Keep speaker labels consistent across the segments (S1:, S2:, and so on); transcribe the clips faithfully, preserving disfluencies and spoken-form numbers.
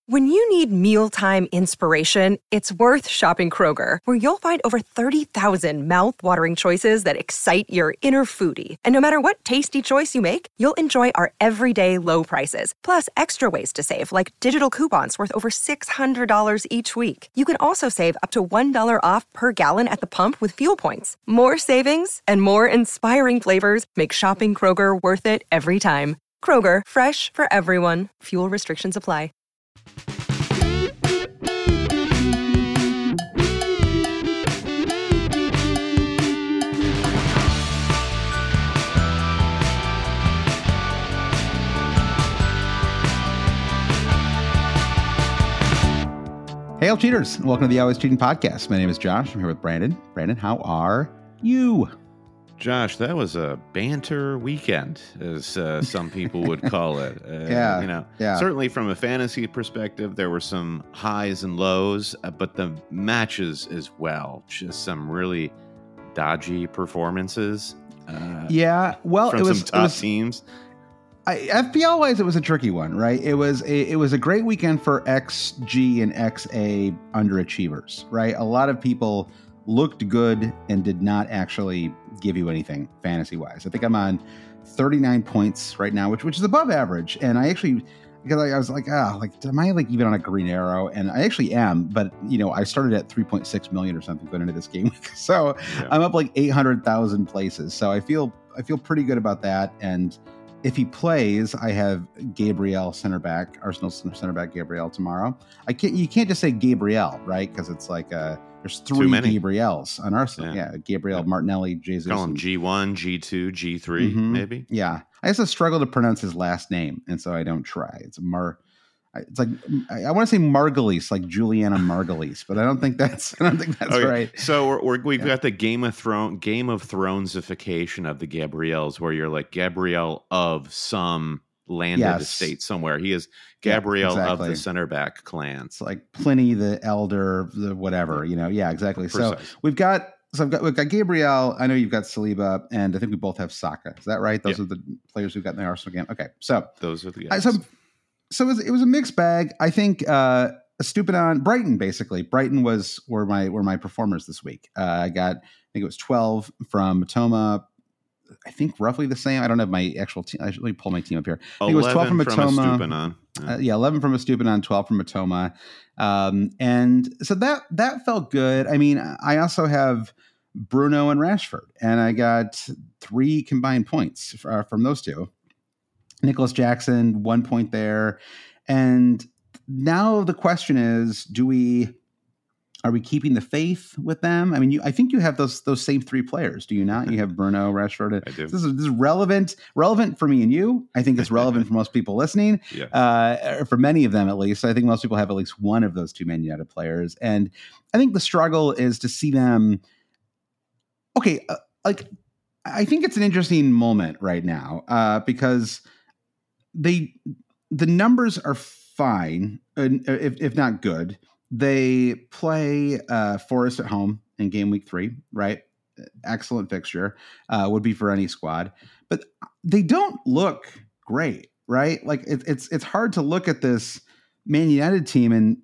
S1: When you need mealtime inspiration, it's worth shopping Kroger, where you'll find over thirty thousand mouth-watering choices that excite your inner foodie. And no matter what tasty choice you make, you'll enjoy our everyday low prices, plus extra ways to save, like digital coupons worth over six hundred dollars each week. You can also save up to one dollar off per gallon at the pump with fuel points. More savings and more inspiring flavors make shopping Kroger worth it every time. Kroger, fresh for everyone. Fuel restrictions apply.
S2: Hey, all cheaters. Welcome to the Always Cheating Podcast. My name is Josh. I'm here with Brandon. Brandon, how are you?
S3: Josh, that was a banter weekend, as uh, some people would call it. Uh,
S2: yeah.
S3: You know,
S2: yeah.
S3: Certainly from a fantasy perspective, there were some highs and lows, uh, but the matches as well. Just some really dodgy performances. Uh,
S2: yeah. Well,
S3: from
S2: it was
S3: some top
S2: it was,
S3: teams.
S2: I, F P L wise, it was a tricky one, right? It was a, it was a great weekend for X G and X A underachievers, right? A lot of people looked good and did not actually give you anything fantasy wise. I think I'm on thirty-nine points right now, which which is above average. And I actually, because I, I was like, ah, like, am I like even on a green arrow? And I actually am, but you know, I started at three point six million or something going into this game week, so yeah. I'm up like eight hundred thousand places. So I feel I feel pretty good about that. And if he plays, I have Gabriel center back, Arsenal center back Gabriel tomorrow. I can't. You can't just say Gabriel, right? Because it's like uh, there's three Gabriels on Arsenal. Yeah, yeah Gabriel, yeah. Martinelli, Jesus.
S3: Call him G one, G two, G three, mm-hmm. maybe.
S2: Yeah, I also struggle to pronounce his last name, and so I don't try. It's Mar. It's like I want to say Margulies, like Juliana Margulies, but I don't think that's I don't think that's okay. right.
S3: So we're, we're, we've yeah. got the Game of Thrones Game of Thronesification of the Gabriels, where you're like Gabriel of some landed yes. estate somewhere. He is Gabriel yeah, exactly. of the center back clan.
S2: It's like Pliny the Elder, the whatever, you know. Yeah, exactly. Precise. So we've got so I've got we've got Gabriel. I know you've got Saliba, and I think we both have Saka. Is that right? Those yeah. are the players we've got in the Arsenal game. Okay, so
S3: those are the guys.
S2: So, So it was, it was a mixed bag. I think uh, Estupiñán, Brighton, basically. Brighton was were my were my performers this week. Uh, I got, I think it was twelve from Matoma. I think roughly the same. I don't have my actual team. I should really pull my team up here. I think it was twelve from Matoma. Yeah. Uh, yeah, eleven from Estupiñán, twelve from Matoma. Um, and so that that felt good. I mean, I also have Bruno and Rashford, and I got three combined points uh, from those two. Nicholas Jackson, one point there. And now the question is, do we, are we keeping the faith with them? I mean, you, I think you have those those same three players, do you not? You have Bruno, Rashford.
S3: I do.
S2: This is, this is relevant, relevant for me and you. I think it's relevant for most people listening,
S3: yes.
S2: uh, for many of them at least. I think most people have at least one of those two Man United players. And I think the struggle is to see them, okay, uh, like, I think it's an interesting moment right now uh, because They the numbers are fine, if if not good. They play uh, Forest at home in game week three, right? Excellent fixture, uh, would be for any squad, but they don't look great, right? Like it, it's it's hard to look at this Man United team, and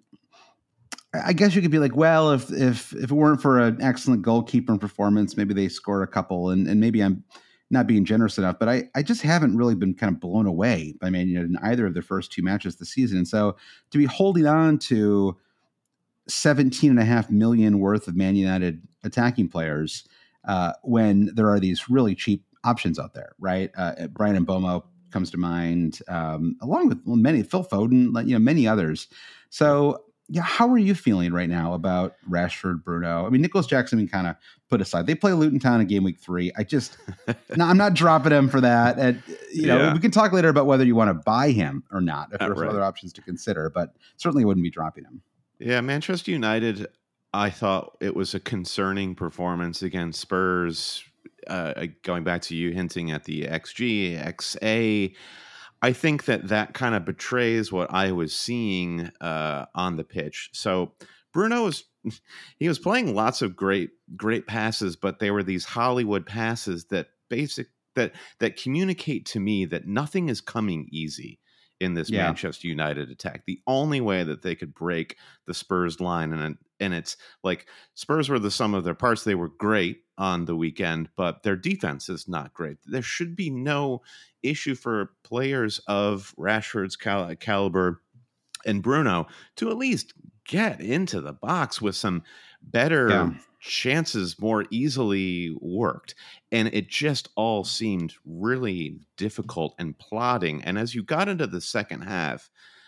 S2: I guess you could be like, well, if if if it weren't for an excellent goalkeeper performance, maybe they scored a couple, and and maybe I'm not being generous enough, but I, I just haven't really been kind of blown away by Man United in either of their first two matches this season. And so to be holding on to seventeen and a half million worth of Man United attacking players uh, when there are these really cheap options out there, right? Uh, Brian Mbomo comes to mind, um, along with many, Phil Foden, you know, many others. So yeah, how are you feeling right now about Rashford, Bruno? I mean, Nicholas Jackson been kind of put aside. They play Luton Town in game week three. I just, no, I'm not dropping him for that. And, you know, yeah. we can talk later about whether you want to buy him or not, if there's right. other options to consider, but certainly wouldn't be dropping him.
S3: Yeah, Manchester United, I thought it was a concerning performance against Spurs. Uh, going back to you hinting at the X G, X A, I think that that kind of betrays what I was seeing uh, on the pitch. So Bruno was he was playing lots of great great passes, but they were these Hollywood passes that basic that that communicate to me that nothing is coming easy. in this
S2: Yeah.
S3: Manchester United attack. The only way that they could break the Spurs line, and and it's like Spurs were the sum of their parts. They were great on the weekend, but their defense is not great. There should be no issue for players of Rashford's cal- caliber and Bruno to at least get into the box with some better
S2: Yeah.
S3: chances, more easily worked. And it just all seemed really difficult and plodding. And as you got into the second half,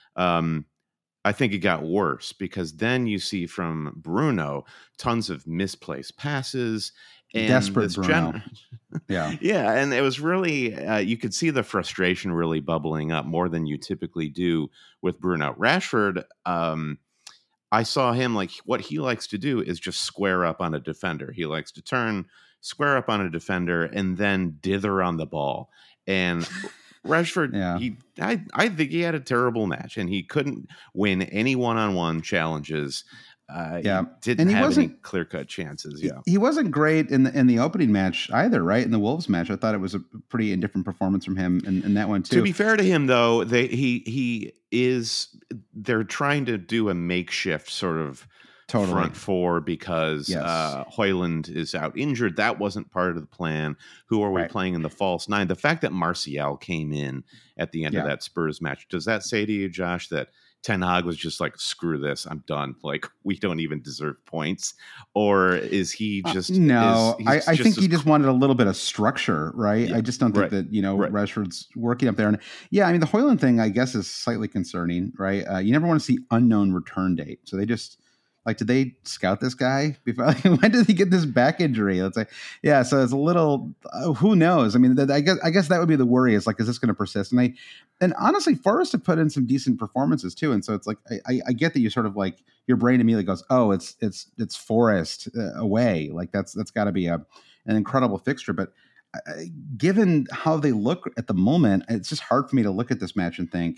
S3: um, I think it got worse, because then you see from Bruno tons of misplaced passes. And
S2: Desperate
S3: this
S2: Bruno.
S3: gen-
S2: Yeah.
S3: yeah, and it was really, uh, you could see the frustration really bubbling up more than you typically do with Bruno. Rashford, um, I saw him, like, what he likes to do is just square up on a defender. He likes to turn, square up on a defender, and then dither on the ball. And Rashford,
S2: Yeah.
S3: he, I, I think he had a terrible match, and he couldn't win any one-on-one challenges. Uh,
S2: Yeah.
S3: he didn't
S2: And he
S3: have any
S2: wasn't-
S3: clear-cut chances.
S2: He-
S3: Yeah.
S2: He wasn't great in the in the opening match either, right? In the Wolves match, I thought it was a pretty indifferent performance from him in, in that one too.
S3: To be fair to him, though, they he he is they're trying to do a makeshift sort of
S2: Totally.
S3: front four because
S2: Yes.
S3: uh, Højlund is out injured. That wasn't part of the plan. Who are we
S2: Right.
S3: playing in the false nine? The fact that Martial came in at the end
S2: Yeah.
S3: of that Spurs match, does that say to you, Josh, that Ten Hag was just like, screw this, I'm done. Like, we don't even deserve points? Or is he just
S2: Uh, no?
S3: is,
S2: I,
S3: he's
S2: I think
S3: as
S2: he just wanted a little bit of structure, right?
S3: Yeah,
S2: I just don't think
S3: right,
S2: that you know
S3: right.
S2: Rashford's working up there. And yeah, I mean the Højlund thing, I guess, is slightly concerning, right? Uh, you never want to see unknown return date, so they just. Like, did they scout this guy before? Like, when did he get this back injury? Let's say, yeah. So it's a little, uh, who knows? I mean, th- I guess, I guess that would be the worry. Is like, is this going to persist? And I, and honestly, Forrest have put in some decent performances too. And so it's like, I, I, I get that you sort of like your brain immediately goes, oh, it's, it's, it's Forrest uh, away. Like that's, that's got to be a, an incredible fixture. But uh, given how they look at the moment, it's just hard for me to look at this match and think,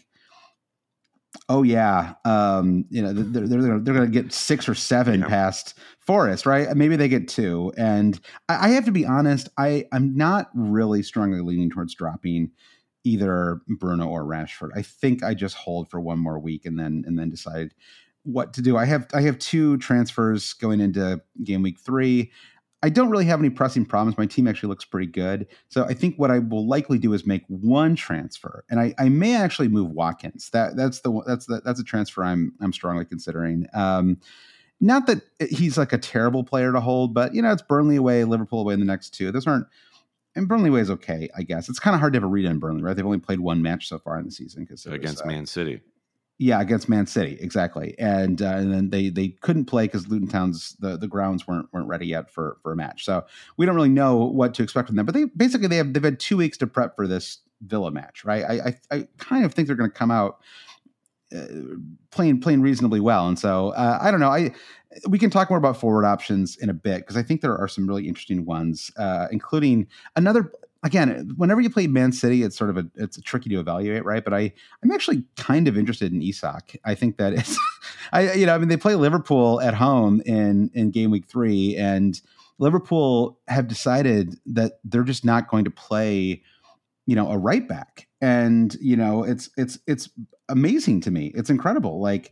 S2: oh yeah, um, you know they're they're they're, they're going to get six or seven
S3: Yeah.
S2: past Forrest, right? Maybe they get two, and I, I have to be honest, I I'm not really strongly leaning towards dropping either Bruno or Rashford. I think I just hold for one more week and then and then decide what to do. I have I have two transfers going into game week three. I don't really have any pressing problems. My team actually looks pretty good. So I think what I will likely do is make one transfer, and I, I may actually move Watkins. That that's the that's the, that's a transfer I'm I'm strongly considering. Um, not that he's like a terrible player to hold, but you know it's Burnley away, Liverpool away in the next two. Those aren't. And Burnley away is okay, I guess. It's kind of hard to have a read on Burnley, right? They've only played one match so far in the season because
S3: against
S2: uh,
S3: Man City.
S2: Yeah, against Man City, exactly, and uh, and then they they couldn't play because Luton Town's the, the grounds weren't weren't ready yet for for a match. So we don't really know what to expect from them. But they basically they have they've had two weeks to prep for this Villa match, right? I I, I kind of think they're going to come out uh, playing playing reasonably well, and so uh, I don't know. I we can talk more about forward options in a bit because I think there are some really interesting ones, uh, including another. Again, whenever you play Man City, it's sort of a it's tricky to evaluate, right? But I I'm actually kind of interested in Isak. I think that it's I you know I mean they play Liverpool at home in in game week three, and Liverpool have decided that they're just not going to play you know a right back, and you know it's it's it's amazing to me. It's incredible. Like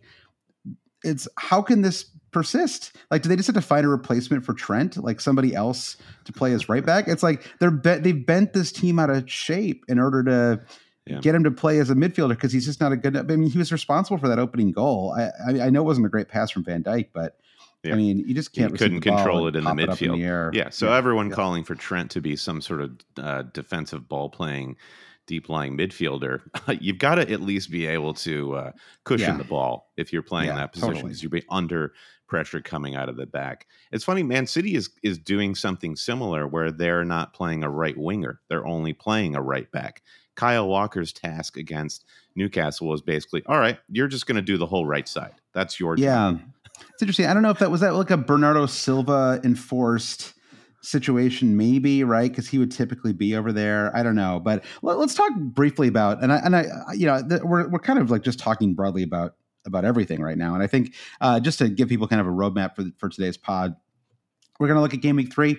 S2: it's how can this persist? Like, do they just have to find a replacement for Trent, like somebody else to play as right back? It's like they're be- they've bent this team out of shape in order to yeah. get him to play as a midfielder because he's just not a good. I mean, he was responsible for that opening goal. I I, I know it wasn't a great pass from Van Dijk, but yeah. I mean, you just can't.
S3: You couldn't control it in the midfield.
S2: In the air.
S3: Yeah, so
S2: yeah.
S3: everyone
S2: yeah.
S3: calling for Trent to be some sort of uh, defensive ball playing. Deep lying midfielder, you've got to at least be able to uh, cushion
S2: yeah.
S3: the ball if you're playing
S2: yeah,
S3: in that position because totally. You'll be under pressure coming out of the back. It's funny, Man City is is doing something similar where they're not playing a right winger; they're only playing a right back. Kyle Walker's task against Newcastle was basically, all right, you're just going to do the whole right side. That's your
S2: yeah.
S3: job.
S2: It's interesting. I don't know if that was that like a Bernardo Silva enforced situation, maybe, right? Because he would typically be over there. I don't know, but let, let's talk briefly about and I and I you know the, we're we're kind of like just talking broadly about about everything right now, and I think uh, just to give people kind of a roadmap for for today's pod, we're going to look at game week three.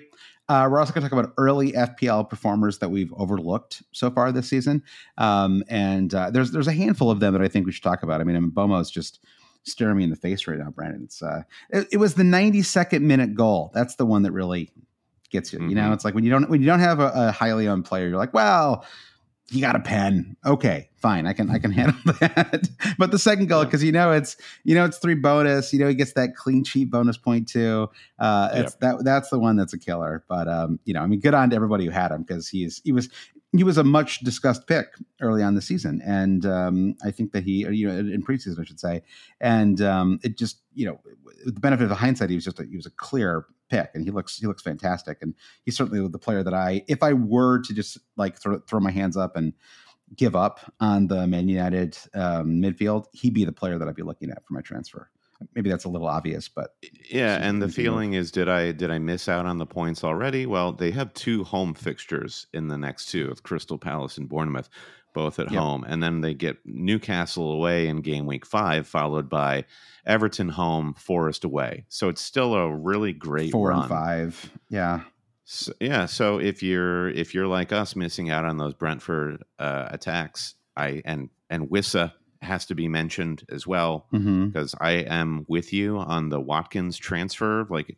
S2: Uh, we're also going to talk about early F P L performers that we've overlooked so far this season. Um, and uh, there's there's a handful of them that I think we should talk about. I mean, Mbeumo's just staring me in the face right now, Brandon. It's uh, it, it was the ninety-second minute goal. That's the one that really gets you. Mm-hmm. You know, it's like when you don't when you don't have a, a highly owned player, you're like, well, he got a pen. Okay, fine. I can I can handle that. But the second goal, because you know it's you know it's three bonus. You know he gets that clean sheet bonus point too. Uh, it's yep. that that's the one that's a killer. But um, you know, I mean, good on to everybody who had him because he's he was he was a much discussed pick early on the season, and um, I think that he you know in preseason I should say, and um, it just you know with the benefit of the hindsight, he was just a, he was a clear pick, and he looks he looks fantastic, and he's certainly the player that I if I were to just like throw, throw my hands up and give up on the Man United um, midfield, he'd be the player that I'd be looking at for my transfer. Maybe that's a little obvious, but
S3: yeah. And the feeling is, did I did I miss out on the points already? Well, they have two home fixtures in the next two with Crystal Palace and Bournemouth, both at yep. home, and then they get Newcastle away in game week five, followed by Everton home, Forest away. So it's still a really great
S2: four
S3: run.
S2: and five. Yeah.
S3: So, yeah. So if you're if you're like us, missing out on those Brentford uh, attacks, I and and Wissa has to be mentioned as well because mm-hmm. I am with you on the Watkins transfer. Like,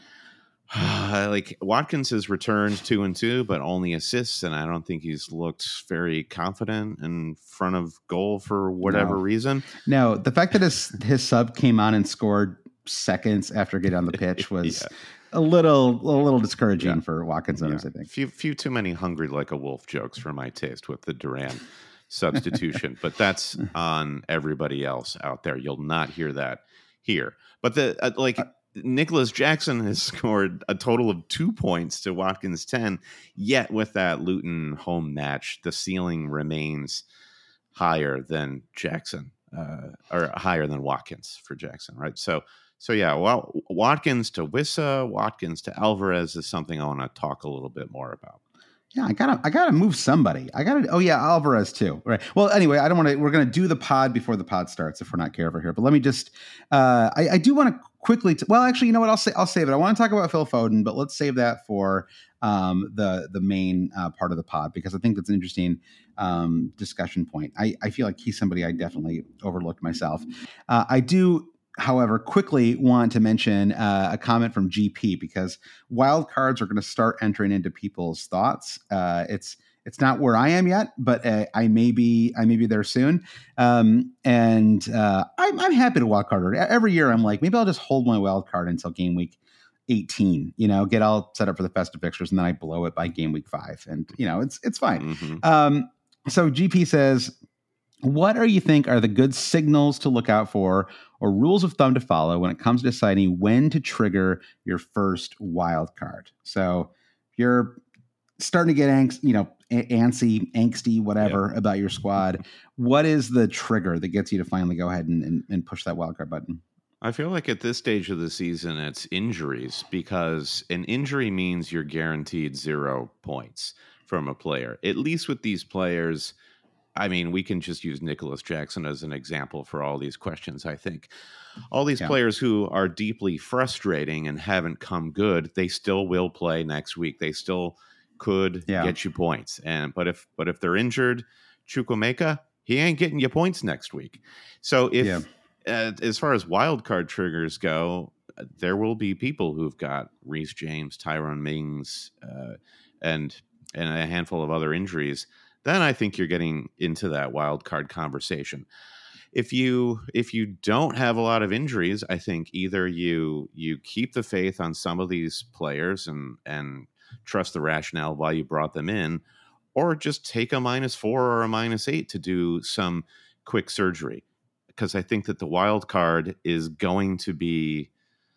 S3: like Watkins has returned two and two, but only assists, and I don't think he's looked very confident in front of goal for whatever
S2: no.
S3: reason.
S2: No, the fact that his his sub came on and scored seconds after getting on the pitch was yeah. a little a little discouraging yeah. for Watkins owners.
S3: Yeah.
S2: I think
S3: few few too many hungry like a wolf jokes for my taste with the Duran substitution, but that's on everybody else out there. You'll not hear that here. But the uh, like. Uh, Nicholas Jackson has scored a total of two points to Watkins' ten, yet with that Luton home match, the ceiling remains higher than Jackson, uh, or higher than Watkins for Jackson, right? So, so yeah, well, Watkins to Wissa, Watkins to Alvarez is something I want to talk a little bit more about.
S2: Yeah, I gotta, I gotta move somebody. I gotta. Oh yeah, Alvarez too. Right. Well, anyway, I don't want to. We're gonna do the pod before the pod starts if we're not careful here. But let me just. Uh, I, I do want to quickly. T- well, actually, you know what? I'll say. I'll save it. I want to talk about Phil Foden, but let's save that for um, the the main uh, part of the pod because I think that's an interesting um, discussion point. I, I feel like he's somebody I definitely overlooked myself. Uh, I do. However, quickly want to mention uh, a comment from G P because wild cards are going to start entering into people's thoughts. Uh, it's it's not where I am yet, but uh, I may be I may be there soon. Um, and uh, I'm I'm happy to wild card every year. I'm like maybe I'll just hold my wild card until game week eighteen. You know, get all set up for the festive fixtures, and then I blow it by game week five, and you know it's it's fine. Mm-hmm. Um, so G P says, what are you think are the good signals to look out for or rules of thumb to follow when it comes to deciding when to trigger your first wild card? So if you're starting to get angst, you know, antsy, angsty, whatever yeah. about your squad, what is the trigger that gets you to finally go ahead and, and, and push that wild card button?
S3: I feel like at this stage of the season, it's injuries because an injury means you're guaranteed zero points from a player, at least with these players. I mean, we can just use Nicholas Jackson as an example for all these questions, I think. All these yeah. players who are deeply frustrating and haven't come good, they still will play next week. They still could yeah. get you points. And but if but if they're injured, Chukwuemeka, he ain't getting you points next week. So if yeah. uh, as far as wild card triggers go, uh, there will be people who've got Reece James, Tyrone Mings, uh, and and a handful of other injuries. Then I think you're getting into that wild card conversation. If you if you don't have a lot of injuries, I think either you you keep the faith on some of these players and and trust the rationale why you brought them in, or just take a minus four or a minus eight to do some quick surgery. Because I think that the wild card is going to be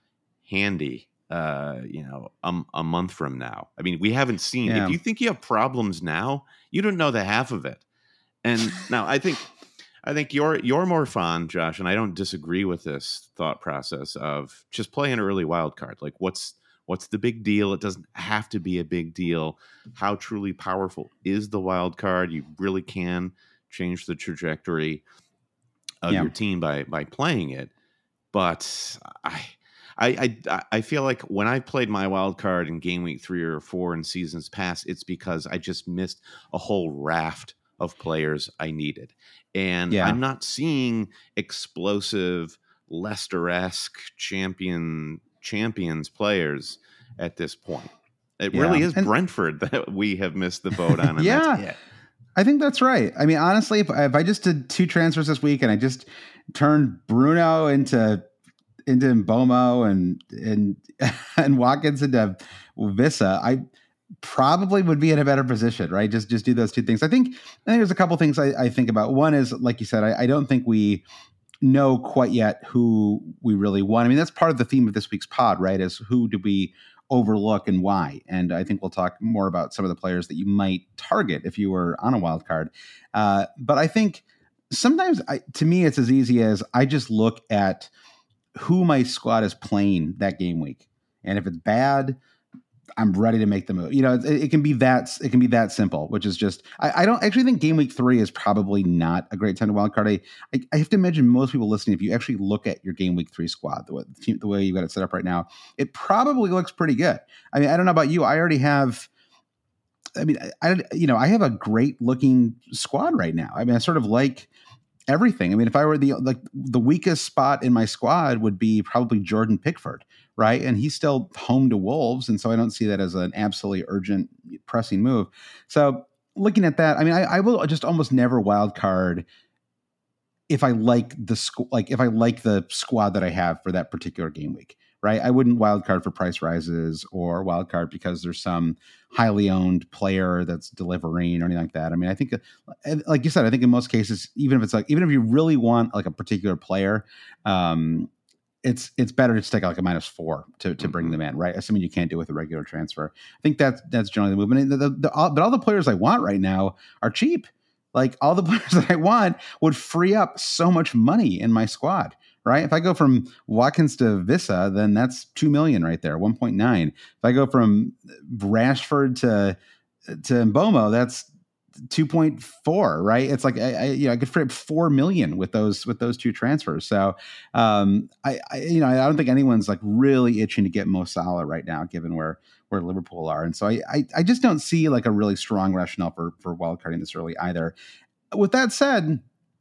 S3: handy. Uh, you know, a, a month from now. I mean, we haven't seen. Yeah. If you think you have problems now, you don't know the half of it. And now, I think, I think you're you're more fond, Josh, and I don't disagree with this thought process of just play an early wild card. Like, what's what's the big deal? It doesn't have to be a big deal. How truly powerful is the wild card? You really can change the trajectory of yeah. your team by by playing it. But I. I, I I feel like when I played my wild card in game week three or four in seasons past, it's because I just missed a whole raft of players I needed. And
S2: Yeah.
S3: I'm not seeing explosive Leicester-esque champion champions players at this point. It
S2: Yeah.
S3: really is
S2: And-
S3: Brentford that we have missed the boat on. And
S2: Yeah.
S3: that's it.
S2: I think that's right. I mean, honestly, if, if I just did two transfers this week and I just turned Bruno into into Mbomo and and and Watkins into Vissa, I probably would be in a better position, right? Just just do those two things. I think I think there's a couple things I, I think about. One is, like you said, I, I don't think we know quite yet who we really want. I mean, that's part of the theme of this week's pod, right? Is who do we overlook and why? And I think we'll talk more about some of the players that you might target if you were on a wild card. Uh, but I think sometimes, I, to me, it's as easy as I just look at who my squad is playing that game week, and if it's bad, I'm ready to make the move. You know, it, it can be that it can be that simple, which is just I, I don't actually think game week three is probably not a great time to wildcard. I, I I have to imagine most people listening, if you actually look at your game week three squad, the way, the way you've got it set up right now, it probably looks pretty good. I mean, I don't know about you. I already have. I mean, I you know I have a great looking squad right now. I mean, I sort of like everything. I mean, if I were the like the weakest spot in my squad would be probably Jordan Pickford. Right. And he's still home to Wolves. And so I don't see that as an absolutely urgent pressing move. So looking at that, I mean, I, I will just almost never wild card if I like the squ- like if I like the squad that I have for that particular game week. Right. I wouldn't wild card for price rises or wild card because there's some highly owned player that's delivering or anything like that. I mean, I think, like you said, I think in most cases, even if it's like, even if you really want like a particular player, um, it's it's better to just take like a minus four to, to bring them in, right? Assuming you can't do it with a regular transfer. I think that's that's generally the movement. The, the, the, all, but all the players I want right now are cheap. Like all the players that I want would free up so much money in my squad, right? If I go from Watkins to Vissa, then that's two million right there, one point nine. If I go from Rashford to to Mbomo, that's two point four, right? It's like I, I you know I could free up four million with those with those two transfers. So um, I, I you know I don't think anyone's like really itching to get Mo Salah right now, given where where Liverpool are. And so I I, I just don't see like a really strong rationale for for wildcarding this early either. With that said,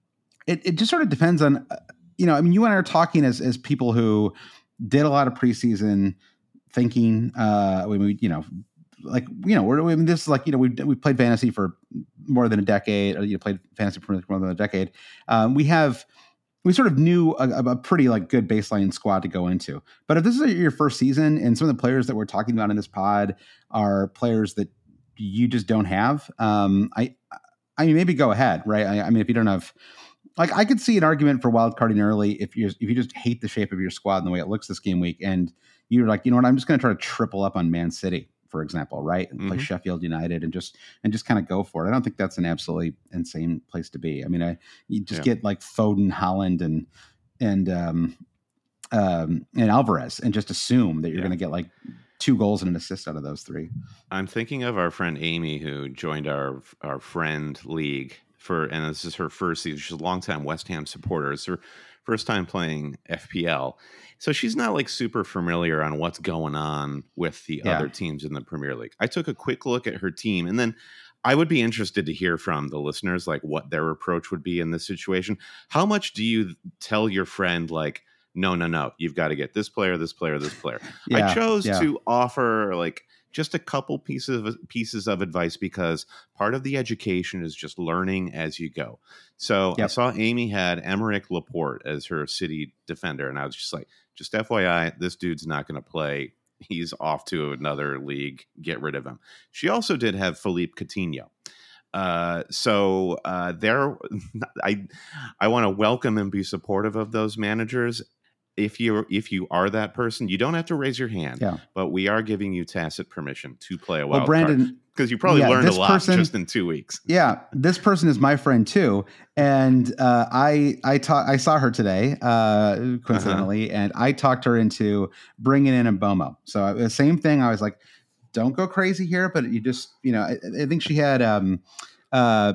S2: it it just sort of depends on you know I mean you and I are talking as as people who did a lot of preseason thinking. Uh, when we you know. Like, you know, we're, I mean, this is like, you know, we've, we played fantasy for more than a decade, or you know, played fantasy for more than a decade. Um, we have, we sort of knew a, a pretty like good baseline squad to go into. But if this is your first season and some of the players that we're talking about in this pod are players that you just don't have, um, I, I mean, maybe go ahead, right? I, I mean, if you don't have, like, I could see an argument for wildcarding early if you if you just hate the shape of your squad and the way it looks this game week, and you're like, you know what, I'm just going to try to triple up on Man City, for example, right? And play mm-hmm. Sheffield United and just and just kind of go for it. I don't think that's an absolutely insane place to be. I mean, I you just yeah. get like Foden, Holland, and and um, um, and Alvarez, and just assume that you're yeah. going to get like two goals and an assist out of those three.
S3: I'm thinking of our friend Amy, who joined our our friend league for, and this is her first season. She's a longtime West Ham supporter. It's her first time playing F P L. So she's not like super familiar on what's going on with the yeah. other teams in the Premier League. I took a quick look at her team, and then I would be interested to hear from the listeners, like what their approach would be in this situation. How much do you tell your friend, like, no, no, no, you've got to get this player, this player, this player? yeah, I chose yeah. to offer like just a couple pieces of pieces of advice because part of the education is just learning as you go. So yep. I saw Amy had Emerick Laporte as her City defender, and I was just like, just F Y I, this dude's not going to play. He's off to another league. Get rid of him. She also did have Philippe Coutinho. Uh, so uh, there, I I want to welcome and be supportive of those managers. If you if you are that person, you don't have to raise your hand, yeah. but we are giving you tacit permission to play a wild well, Brandon, because you probably yeah, learned a lot person, just in two weeks.
S2: Yeah, this person is my friend too, and uh, I I ta- I saw her today, uh, coincidentally, uh-huh. and I talked her into bringing in Mbomo. So the same thing. I was like, don't go crazy here, but you just you know I, I think she had um uh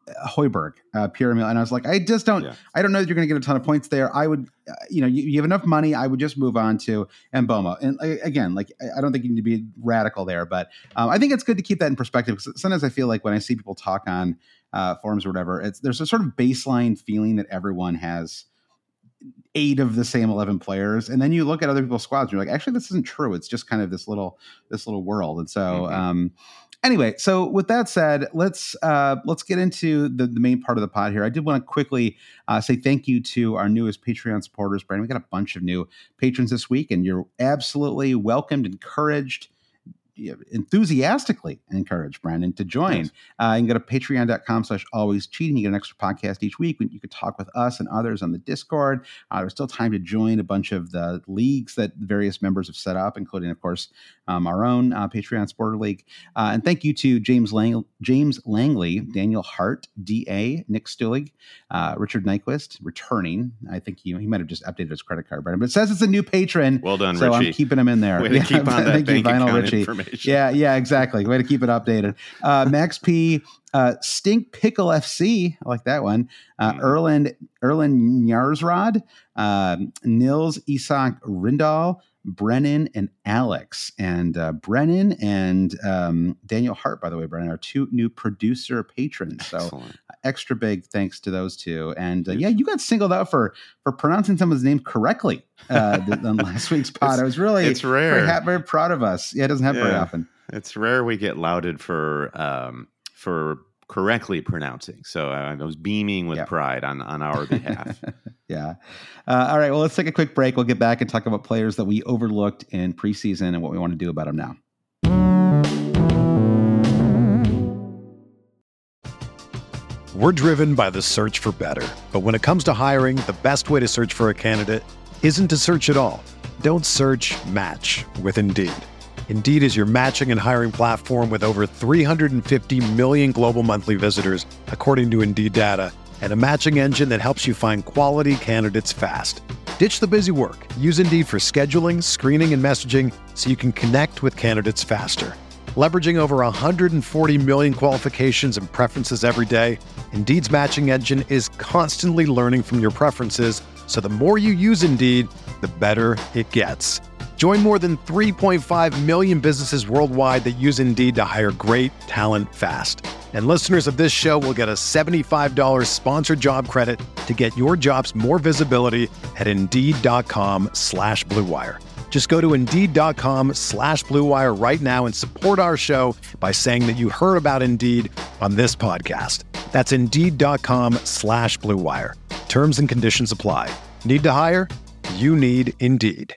S2: Højbjerg, uh, Pierre Emil, and I was like, I just don't, yeah. I don't know that you're going to get a ton of points there. I would, uh, you know, you, you have enough money. I would just move on to Mboma. And uh, again, like, I don't think you need to be radical there, but um, I think it's good to keep that in perspective, because sometimes I feel like when I see people talk on uh, forums or whatever, it's there's a sort of baseline feeling that everyone has eight of the same eleven players, and then you look at other people's squads and you're like, actually, this isn't true. It's just kind of this little this little world. And so mm-hmm. um anyway, so with that said, let's uh let's get into the, the main part of the pod here. I did want to quickly uh say thank you to our newest Patreon supporters. Brandon, we got a bunch of new patrons this week, and you're absolutely welcomed, encouraged, enthusiastically encouraged, Brandon, to join. Yes. Uh, you can go to patreon.com slash always cheating. You get an extra podcast each week. You could talk with us and others on the Discord. Uh, there's still time to join a bunch of the leagues that various members have set up, including, of course, um, our own uh, Patreon supporter league. Uh, and thank you to James Lang- James Langley, Daniel Hart, D A, Nick Stulig, uh, Richard Nyquist, returning. I think he, he might have just updated his credit card, Brandon, but it says it's a new patron.
S3: Well done,
S2: so
S3: Richie.
S2: I'm keeping him in there.
S3: Way to
S2: yeah,
S3: keep on that
S2: thank
S3: bank
S2: you, Vinyl
S3: account
S2: Richie.
S3: information.
S2: Yeah, yeah, exactly. Way to keep it updated. Uh, Max P, uh, Stink Pickle F C, I like that one. Uh, mm. Erland Erland Nyarsrod, uh, Nils Isak Rindal, Brennan, and Alex. And uh, Brennan and um, Daniel Hart, by the way, Brennan, are two new producer patrons. So uh, extra big thanks to those two. And uh, yeah, you got singled out for for pronouncing someone's name correctly uh, on last week's pod. I was really
S3: it's rare.
S2: Very, ha- very proud of us. Yeah, it doesn't happen yeah. very often.
S3: It's rare we get lauded for um, for correctly pronouncing. So uh, I was beaming with yep. pride on, on our behalf.
S2: yeah. Uh, all right. Well, let's take a quick break. We'll get back and talk about players that we overlooked in preseason and what we want to do about them now.
S4: We're driven by the search for better. But when it comes to hiring, the best way to search for a candidate isn't to search at all. Don't search, match with Indeed. Indeed is your matching and hiring platform with over three hundred fifty million global monthly visitors, according to Indeed data, and a matching engine that helps you find quality candidates fast. Ditch the busy work. Use Indeed for scheduling, screening, and messaging so you can connect with candidates faster. Leveraging over one hundred forty million qualifications and preferences every day, Indeed's matching engine is constantly learning from your preferences, so the more you use Indeed, the better it gets. Join more than three point five million businesses worldwide that use Indeed to hire great talent fast. And listeners of this show will get a seventy-five dollars sponsored job credit to get your jobs more visibility at Indeed.com slash Blue Wire. Just go to Indeed.com slash Blue Wire right now and support our show by saying that you heard about Indeed on this podcast. That's Indeed.com slash Blue Wire. Terms and conditions apply. Need to hire? You need Indeed.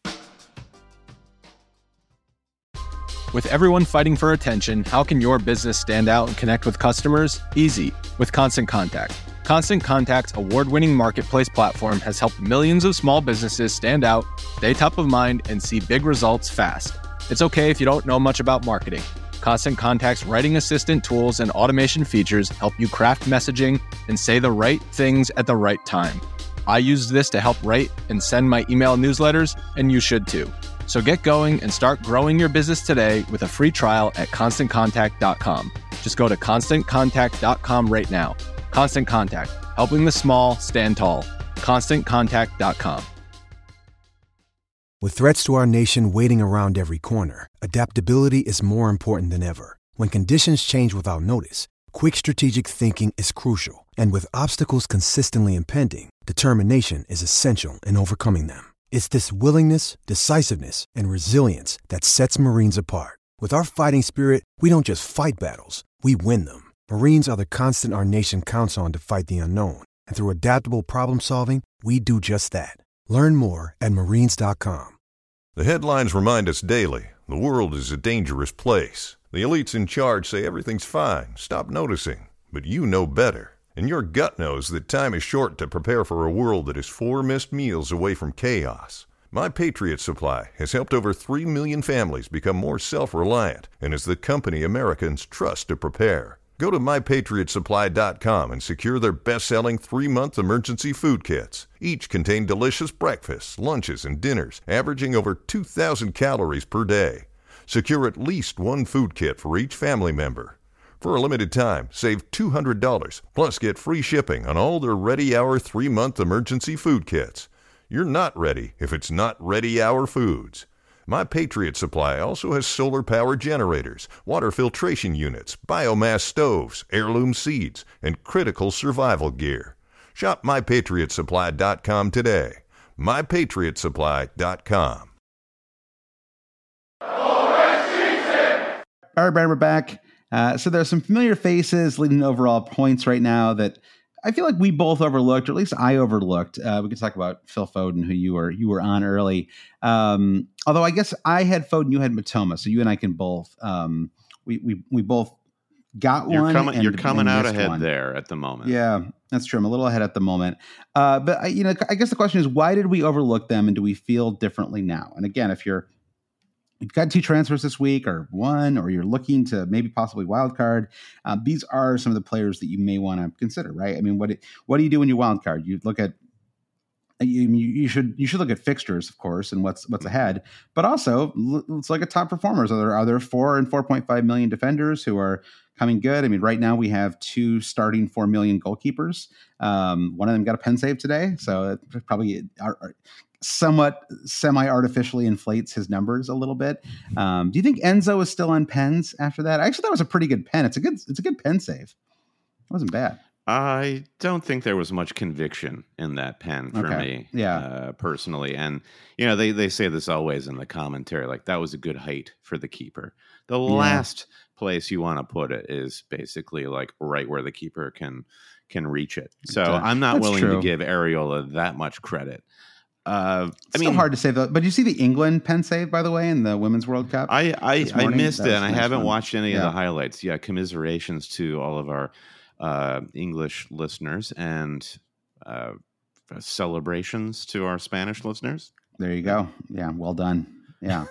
S5: With everyone fighting for attention, how can your business stand out and connect with customers? Easy, with Constant Contact. Constant Contact's award-winning marketplace platform has helped millions of small businesses stand out, stay top of mind, and see big results fast. It's okay if you don't know much about marketing. Constant Contact's writing assistant tools and automation features help you craft messaging and say the right things at the right time. I use this to help write and send my email newsletters, and you should too. So get going and start growing your business today with a free trial at constant contact dot com. Just go to constant contact dot com right now. Constant Contact, helping the small stand tall. constant contact dot com.
S6: With threats to our nation waiting around every corner, adaptability is more important than ever. When conditions change without notice, quick strategic thinking is crucial. And with obstacles consistently impending, determination is essential in overcoming them. It's this willingness, decisiveness, and resilience that sets Marines apart. With our fighting spirit, we don't just fight battles, we win them. Marines are the constant our nation counts on to fight the unknown. And through adaptable problem solving, we do just that. Learn more at marines dot com.
S7: The headlines remind us daily, the world is a dangerous place. The elites in charge say everything's fine, stop noticing. But you know better. And your gut knows that time is short to prepare for a world that is four missed meals away from chaos. My Patriot Supply has helped over three million families become more self-reliant and is the company Americans trust to prepare. Go to my patriot supply dot com and secure their best-selling three-month emergency food kits. Each contain delicious breakfasts, lunches, and dinners, averaging over two thousand calories per day. Secure at least one food kit for each family member. For a limited time, save two hundred dollars, plus get free shipping on all their Ready Hour three-month emergency food kits. You're not ready if it's not Ready Hour Foods. My Patriot Supply also has solar power generators, water filtration units, biomass stoves, heirloom seeds, and critical survival gear. Shop my patriot supply dot com today. my patriot supply dot com.
S2: All right, Brian, we're back. Uh, so there's some familiar faces leading to overall points right now that I feel like we both overlooked, or at least I overlooked. Uh, we could talk about Phil Foden, who you were you were on early. Um, although I guess I had Foden, you had Matoma, so you and I can both um, we we we both got
S3: you're
S2: one.
S3: Coming,
S2: and,
S3: you're coming out ahead
S2: one.
S3: there at the moment.
S2: Yeah, that's true. I'm a little ahead at the moment. Uh, but I, you know, I guess the question is, why did we overlook them, and do we feel differently now? And again, if you're you've got two transfers this week, or one, or you're looking to maybe possibly wild card, uh, these are some of the players that you may want to consider, right? I mean, what what do you do when you wild card? You look at you, you should you should look at fixtures, of course, and what's what's ahead, but also let's look at top performers. Are there are there four and four point five million defenders who are coming good? I mean, right now we have two starting four million goalkeepers. Um, one of them got a pen save today, so it probably are. are somewhat semi-artificially inflates his numbers a little bit. Um, do you think Enzo is still on pens after that? I actually thought it was a pretty good pen. It's a good, it's a good pen save. It wasn't bad.
S3: I don't think there was much conviction in that pen for
S2: okay.
S3: me,
S2: yeah.
S3: uh, personally. And, you know, they, they say this always in the commentary, like that was a good height for the keeper. The
S2: yeah.
S3: last place you want to put it is basically like right where the keeper can, can reach it. So I'm not
S2: That's
S3: willing
S2: true.
S3: to give Areola that much credit. Uh,
S2: it's
S3: I mean,
S2: still hard to say though. But you see the England pen save, by the way, in the Women's World Cup.
S3: I I, I missed it, and I
S2: nice
S3: haven't
S2: fun.
S3: watched any
S2: yeah.
S3: of the highlights. Yeah, commiserations to all of our uh, English listeners, and uh, celebrations to our Spanish listeners.
S2: There you go. Yeah, well done. Yeah,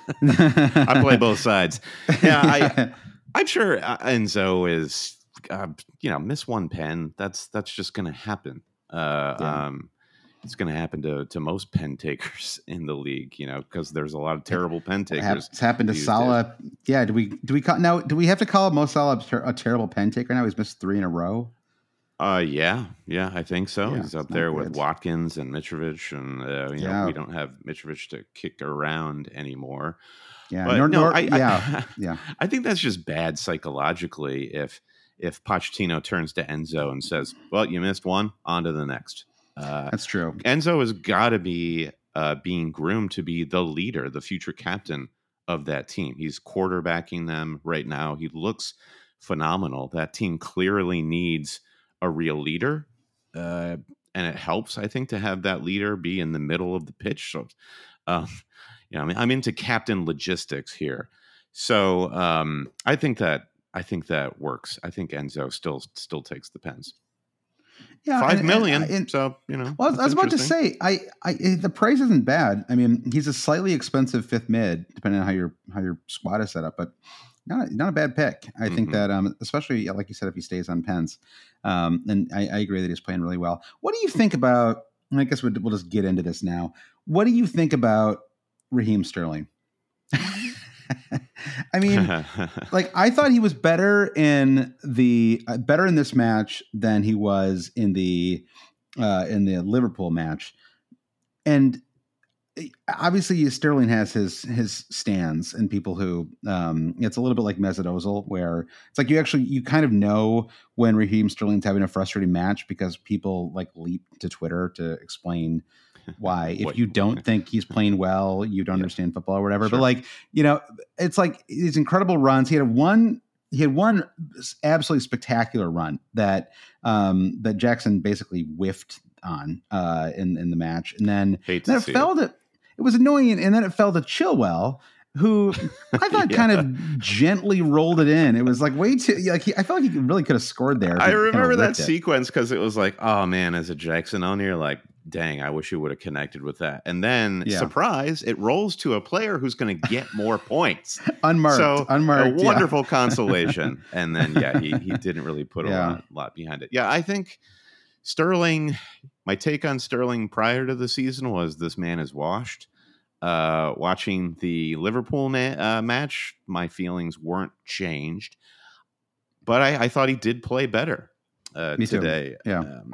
S3: I play both sides. Yeah, I I'm sure Enzo is uh, you know miss one pen. That's that's just going to happen. Uh,
S2: yeah.
S3: Um, It's going to happen to to most pen takers in the league, you know, because there's a lot of terrible pen takers.
S2: It's happened to Salah. Yeah, do we do we call now? Do we have to call Mo Salah a terrible pen taker now? He's missed three in a row.
S3: Uh, yeah, yeah, I think so.
S2: Yeah,
S3: He's up
S2: it's
S3: there
S2: not
S3: with
S2: good.
S3: Watkins and Mitrovic, and uh, you
S2: Yeah.
S3: know we don't have Mitrovic to kick around anymore.
S2: Yeah,
S3: But
S2: nor,
S3: no,
S2: nor,
S3: I,
S2: yeah,
S3: I,
S2: yeah.
S3: I think that's just bad psychologically. If if Pochettino turns to Enzo and says, "Well, you missed one, on to the next." Uh,
S2: That's true.
S3: Enzo has got to be uh, being groomed to be the leader, the future captain of that team. He's quarterbacking them right now. He looks phenomenal. That team clearly needs a real leader, uh, and it helps, I think, to have that leader be in the middle of the pitch. So, um, you know, I mean, I'm into captain logistics here, so um, I think that I think that works. I think Enzo still still takes the pens.
S2: Yeah,
S3: Five
S2: and,
S3: million.
S2: And, and,
S3: so you know.
S2: Well, I was about to say, I, I, the price isn't bad. I mean, he's a slightly expensive fifth mid, depending on how your how your squad is set up, but not a, not a bad pick. I mm-hmm. think that, um, especially like you said, if he stays on pens, um, and I, I agree that he's playing really well. What do you think about? I guess we'll, we'll just get into this now. What do you think about Raheem Sterling? I mean, like I thought he was better in the uh, better in this match than he was in the uh, in the Liverpool match, and obviously Sterling has his his stands and people who um, it's a little bit like Mesut Ozil, where it's like you actually you kind of know when Raheem Sterling's having a frustrating match because people like leap to Twitter to explain why. If you don't think he's playing well, you don't yeah. understand football or whatever. Sure. But like, you know, it's like these incredible runs. He had one, he had one absolutely spectacular run that um, that Jackson basically whiffed on uh, in in the match, and then, then it fell to it was annoying, and then it fell to Chilwell, who I thought yeah. kind of gently rolled it in. It was like way too like he, I felt like he really could have scored there.
S3: I remember that sequence because it was like, oh man, as a Jackson owner, you're like, dang, I wish you would have connected with that. And then, yeah. surprise, it rolls to a player who's going to get more points.
S2: Unmarked.
S3: So,
S2: unmarked,
S3: a wonderful
S2: yeah.
S3: consolation. And then, yeah, he, he didn't really put a
S2: yeah.
S3: lot, lot behind it. Yeah, I think Sterling, my take on Sterling prior to the season was this man is washed. Uh, watching the Liverpool ma- uh, match, my feelings weren't changed. but I, I thought he did play better uh,
S2: Me too.
S3: today.
S2: Yeah.
S3: Um,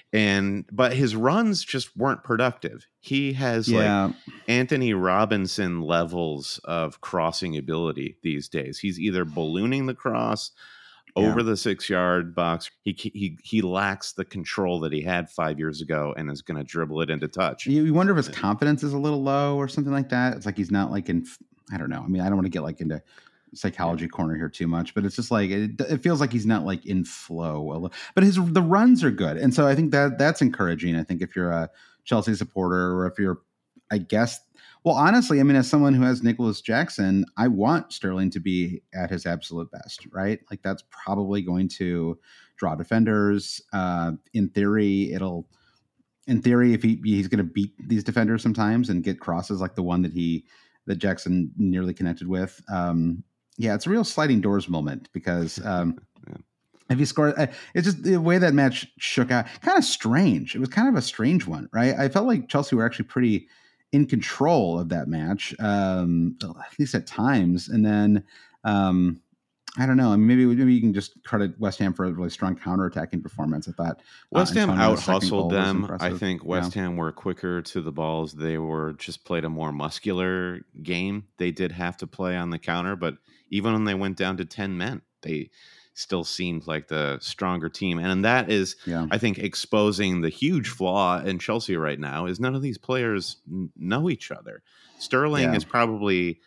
S3: and but his runs just weren't productive. He has
S2: Yeah.
S3: like Anthony Robinson levels of crossing ability these days. He's either ballooning the cross over
S2: Yeah.
S3: the six yard box. He he he lacks the control that he had five years ago, and is going to dribble it into touch.
S2: You, you wonder if his confidence is a little low or something like that. It's like he's not like in. I don't know. I mean, I don't want to get like into psychology corner here too much, but it's just like it, it feels like he's not like in flow. But his the runs are good, and so I think that that's encouraging. I think if you're a Chelsea supporter, or if you're, I guess, well, honestly, I mean, as someone who has Nicholas Jackson, I want Sterling to be at his absolute best, right? Like that's probably going to draw defenders. Uh, in theory, it'll. In theory, if he he's going to beat these defenders sometimes and get crosses like the one that he that Jackson nearly connected with. Um, yeah, it's a real sliding doors moment because um,
S3: Yeah.
S2: if he scored, uh, it's just the way that match shook out. Kind of strange. It was kind of a strange one, right? I felt like Chelsea were actually pretty in control of that match, um, at least at times. And then um, I don't know. I mean, maybe maybe you can just credit West Ham for a really strong counterattacking performance. I thought
S3: West
S2: uh,
S3: Ham
S2: Antonio's
S3: out
S2: second goal
S3: hustled
S2: was
S3: them. I
S2: impressive.
S3: think West
S2: Yeah.
S3: Ham were quicker to the balls. They were just played a more muscular game. They did have to play on the counter, but even when they went down to ten men, they still seemed like the stronger team. And that is,
S2: Yeah.
S3: I think, exposing the huge flaw in Chelsea right now is none of these players n- know each other. Sterling
S2: Yeah.
S3: is probably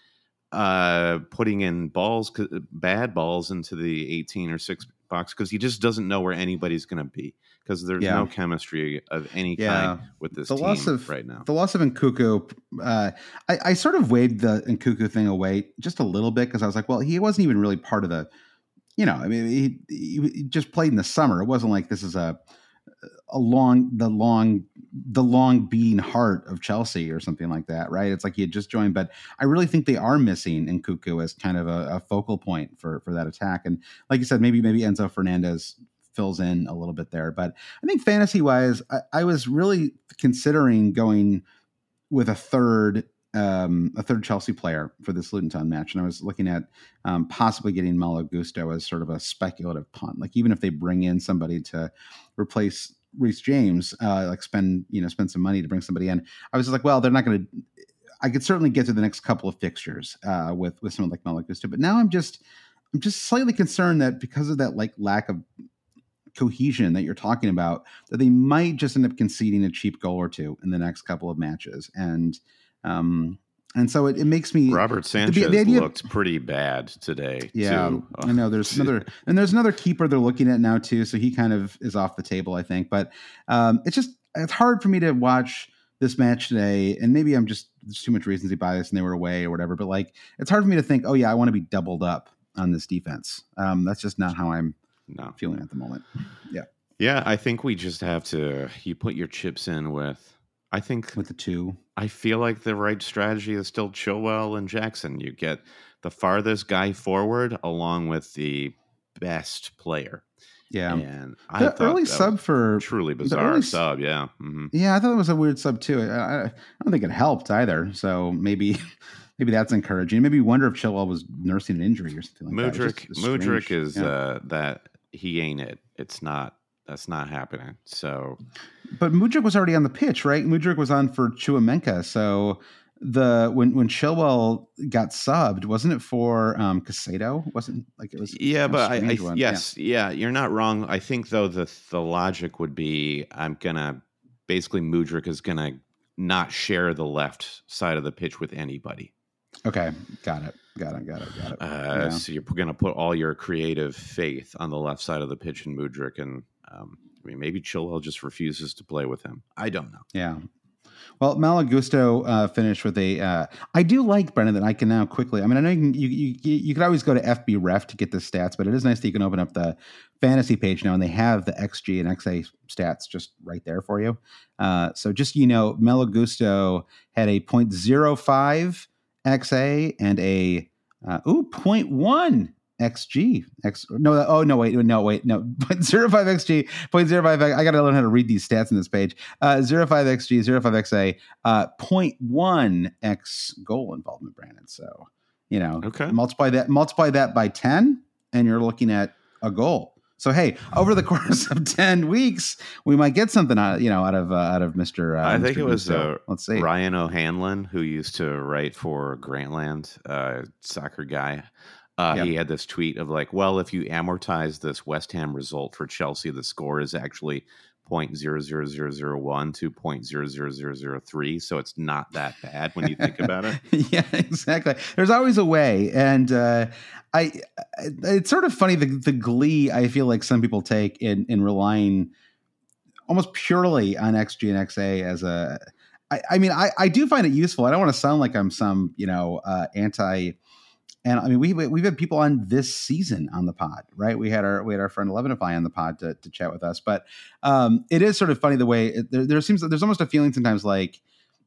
S3: uh, putting in balls, bad balls into the eighteen or six box because he just doesn't know where anybody's going to be because there's
S2: Yeah.
S3: no chemistry of any
S2: Yeah.
S3: kind with this
S2: The
S3: team
S2: loss of
S3: right now.
S2: the loss of Nkunku, uh, I, I sort of waved the Nkunku thing away just a little bit because I was like, well, he wasn't even really part of the, you know, I mean, he, he just played in the summer. It wasn't like this is a a long the long the long beating heart of Chelsea or something like that, right? It's like he had just joined, but I really think they are missing Nkunku as kind of a, a focal point for for that attack. And like you said, maybe maybe Enzo Fernandez fills in a little bit there. But I think fantasy wise, I, I was really considering going with a third um, a third Chelsea player for this Luton Town match. And I was looking at um, possibly getting Malo Gusto as sort of a speculative punt. Like even if they bring in somebody to replace Reece James, uh, like spend, you know, spend some money to bring somebody in. I was just like, well, they're not going to, I could certainly get to the next couple of fixtures uh, with, with someone like Malo Gusto. But now I'm just, I'm just slightly concerned that because of that like lack of cohesion that you're talking about, that they might just end up conceding a cheap goal or two in the next couple of matches. And, um, and so it, it makes me
S3: Robert Sanchez
S2: the, the idea,
S3: looked pretty bad today.
S2: Yeah,
S3: too.
S2: I know. There's another, and there's another keeper they're looking at now too. So he kind of is off the table, I think. But um, it's just it's hard for me to watch this match today. And maybe I'm just there's too much recency bias, and they were away or whatever. But like, it's hard for me to think, oh yeah, I want to be doubled up on this defense. Um, that's just not how I'm
S3: No.
S2: feeling at the moment. Yeah,
S3: Yeah, I think we just have to. You put your chips in with. I think
S2: with the two.
S3: I feel like the right strategy is still Chilwell and Jackson. You get the farthest guy forward along with the best player.
S2: Yeah,
S3: And I
S2: the
S3: thought
S2: early
S3: that
S2: sub
S3: was
S2: for
S3: truly
S2: the
S3: bizarre
S2: early-
S3: sub. Yeah. hmm
S2: Yeah, I thought it was a weird sub too. I, I, I don't think it helped either. So maybe, maybe that's encouraging. Maybe you wonder if Chilwell was nursing an injury or something like that.
S3: Mudryk,
S2: It's just strange.
S3: Mudryk is
S2: Yeah.
S3: uh, that he ain't it. It's not. That's not happening. So
S2: But Mudryk was already on the pitch, right? Mudryk was on for Chuamenka. So the when when Chilwell got subbed, wasn't it for um, Casado? Wasn't like it was?
S3: yeah,
S2: a
S3: but I, I
S2: strange one.
S3: yes, yeah. you're not wrong. I think though the the logic would be I'm gonna basically Mudryk is gonna not share the left side of the pitch with anybody.
S2: Yeah. Okay, got it, got it, got it, got it.
S3: Uh,
S2: Yeah.
S3: So you're going to put all your creative faith on the left side of the pitch in Mudryk, and um, I mean maybe Chilwell just refuses to play with him. I don't know.
S2: Yeah. Well, Malo Gusto uh, finished with a. Uh, I do like Brendan that I can now quickly. I mean, I know you can, you, you you could always go to F B Ref to get the stats, but it is nice that you can open up the fantasy page now and they have the X G and X A stats just right there for you. Uh, so just you know, Malo Gusto had a point zero five X A and a uh, ooh point one X G. X no oh no wait no wait no point zero five X G point zero five I gotta learn how to read these stats in this page. Uh, zero five X G zero five X A uh, point one X goal involvement, Brandon. So you know
S3: Okay.
S2: multiply that multiply that by ten and you're looking at a goal. So hey, over the course of ten weeks, we might get something out, you know, out of uh, out of Mister Uh,
S3: I think
S2: Mister
S3: it was uh,
S2: Let's see,
S3: Ryan O'Hanlon, who used to write for Grantland, uh, soccer guy. Uh,
S2: Yep.
S3: He had this tweet of like, well, if you amortize this West Ham result for Chelsea, the score is actually zero point zero zero zero zero one to zero point zero zero zero zero three. So it's not that bad when you think about it.
S2: Yeah, exactly. There's always a way, and uh, I. It's sort of funny the the glee I feel like some people take in in relying almost purely on X G and X A as a. I, I mean, I I do find it useful. I don't want to sound like I'm some you know uh, anti. And I mean, we we've had people on this season on the pod, right? We had our we had our friend Elevenify on the pod to to chat with us, but um, it is sort of funny the way it, there, there seems there's almost a feeling sometimes like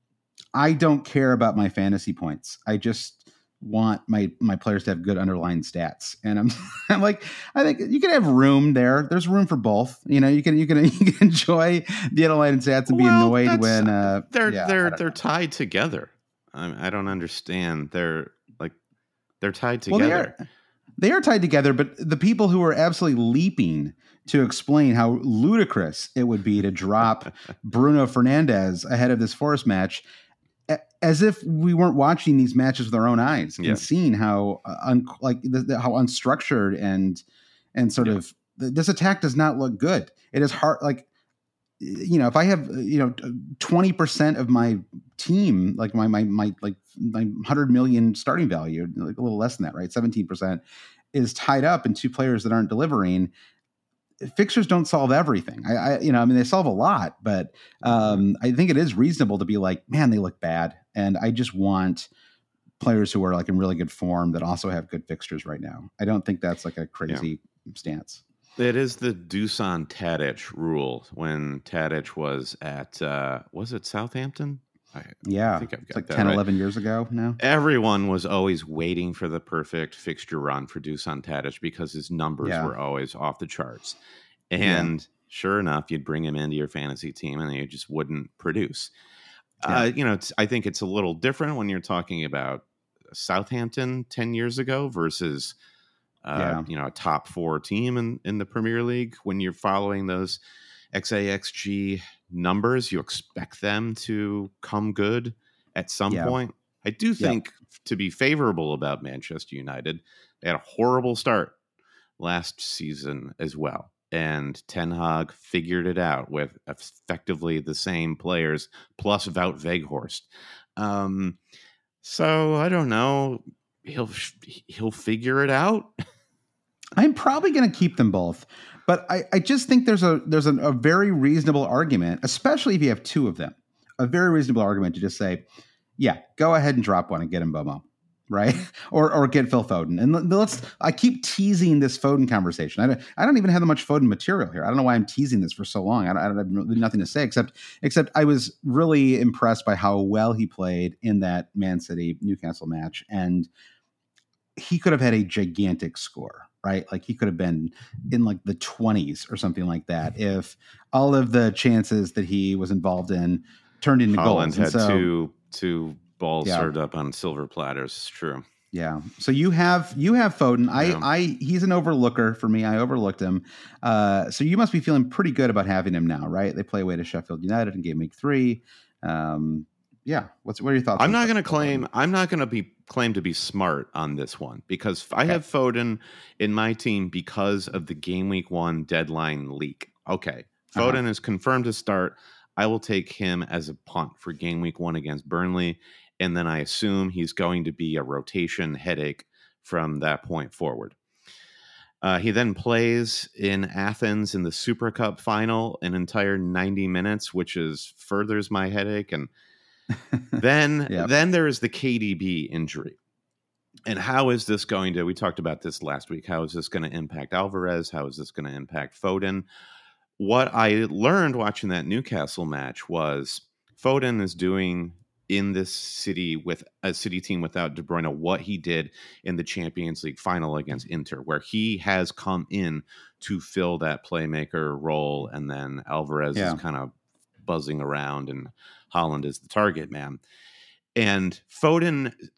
S2: I don't care about my fantasy points. I just want my my players to have good underlying stats, and I'm I'm like I think you can have room there. There's room for both. You know, you can you can you can enjoy the underlying stats and be
S3: Well,
S2: annoyed
S3: that's-
S2: when uh,
S3: they're
S2: yeah, I
S3: they're
S2: don't
S3: they're
S2: know.
S3: tied together. I, I don't understand. They're like they're tied
S2: Well,
S3: together.
S2: they are, they are tied together, but the people who are absolutely leaping to explain how ludicrous it would be to drop Bruno Fernandes ahead of this Forest match, a- as if we weren't watching these matches with our own eyes
S3: Yeah.
S2: and seeing how uh, un, like the, the, how unstructured and and sort
S3: Yeah.
S2: of th- this attack does not look good. It is hard, like. You know, if I have, you know, twenty percent of my team, like my, my, my, like my one hundred million starting value, like a little less than that, right? seventeen percent is tied up in two players that aren't delivering. Fixtures don't solve everything. I, I you know, I mean, they solve a lot, but um, I think it is reasonable to be like, man, they look bad. And I just want players who are like in really good form that also have good fixtures right now. I don't think that's like a crazy stance.
S3: It is the Dusan Tadic rule when Tadic was at, uh, was it Southampton? I,
S2: Yeah.
S3: I think I've
S2: It's
S3: got
S2: like
S3: that
S2: ten,
S3: right.
S2: eleven years ago now.
S3: Everyone was always waiting for the perfect fixture run for Dusan Tadic because his numbers
S2: Yeah.
S3: were always off the charts. And yeah. sure enough, you'd bring him into your fantasy team and he just wouldn't produce. Yeah. Uh, you know, it's, I think it's a little different when you're talking about Southampton ten years ago versus Uh,
S2: yeah.
S3: you know, a top four team in, in the Premier League. When you're following those X A X G numbers, you expect them to come good at some
S2: Yeah.
S3: point. I do think yeah. to be favorable about Manchester United, they had a horrible start last season as well. And Ten Hag figured it out with effectively the same players plus Wout Weghorst. Um, so I don't know. He'll he'll figure it out.
S2: I'm probably going to keep them both, but I, I just think there's a there's a, a very reasonable argument, especially if you have two of them. A very reasonable argument to just say, yeah, go ahead and drop one and get him Bomo, right? or or get Phil Foden. And let's. I keep teasing this Foden conversation. I don't, I don't even have that much Foden material here. I don't know why I'm teasing this for so long. I don't, I don't have nothing to say except except I was really impressed by how well he played in that Man City Newcastle match, and he could have had a gigantic score. Right? Like he could have been in like the twenties or something like that if all of the chances that he was involved in turned into
S3: Holland
S2: goals.
S3: Had
S2: so,
S3: two two balls
S2: yeah.
S3: served up on silver platters. It's true.
S2: Yeah. So you have you have Foden. I
S3: Yeah.
S2: I he's an overlooker for me. I overlooked him. Uh, so you must be feeling pretty good about having him now, right? They play away to Sheffield United in game week three. Um, yeah. What's what are your thoughts?
S3: I'm
S2: on
S3: not going to
S2: Foden?
S3: claim. I'm not going to be claim to be smart on this one because I have Foden in my team because of the game week one deadline leak. Okay, Foden
S2: Uh-huh.
S3: is confirmed to start. I will take him as a punt for game week one against Burnley, and then I assume he's going to be a rotation headache from that point forward. Uh, he then plays in Athens in the Super Cup final an entire ninety minutes, which is furthers my headache. And then,
S2: Yep.
S3: then there is the K D B injury. And how is this going to, we talked about this last week. How is this going to impact Alvarez? How is this going to impact Foden? What I learned watching that Newcastle match was Foden is doing in this city with a City team without De Bruyne what he did in the Champions League final against Inter, where he has come in to fill that playmaker role. And then Alvarez
S2: Yeah.
S3: is kind of buzzing around and Holland is the target man. And Foden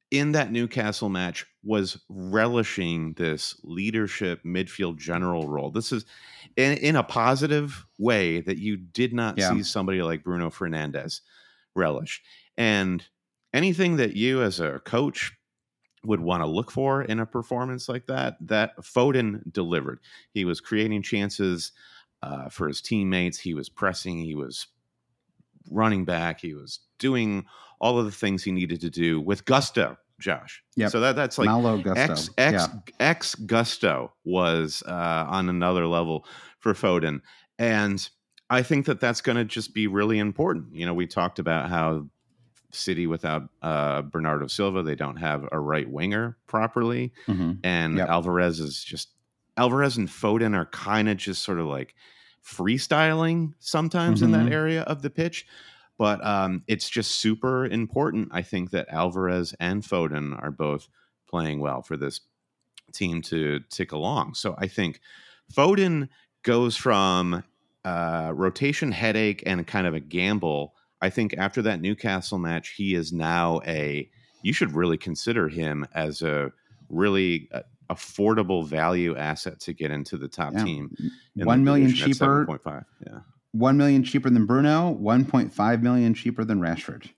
S3: in that Newcastle match was relishing this leadership midfield general role. This is in, in a positive way that you did not
S2: yeah.
S3: see somebody like Bruno Fernandes relish. And anything that you as a coach would want to look for in a performance like that, that Foden delivered. He was creating chances uh, for his teammates. He was pressing. He was running back. He was doing all of the things he needed to do with gusto, Josh.
S2: Yeah.
S3: So that that's like
S2: Malo gusto.
S3: X, X,
S2: yeah.
S3: X gusto was uh, on another level for Foden. And I think that that's going to just be really important. You know, we talked about how City without uh, Bernardo Silva, they don't have a right winger properly.
S2: Mm-hmm.
S3: And
S2: yep.
S3: Alvarez is just, Alvarez and Foden are kind of just sort of like freestyling sometimes
S2: mm-hmm.
S3: in that area of the pitch. But um, it's just super important, I think, that Alvarez and Foden are both playing well for this team to tick along. So I think Foden goes from uh, rotation headache and kind of a gamble. I think after that Newcastle match, he is now a, you should really consider him as a really uh, affordable value asset to get into the top
S2: yeah.
S3: team.
S2: One million cheaper.
S3: seven point five. Yeah.
S2: One million cheaper than Bruno, one point five million cheaper than Rashford.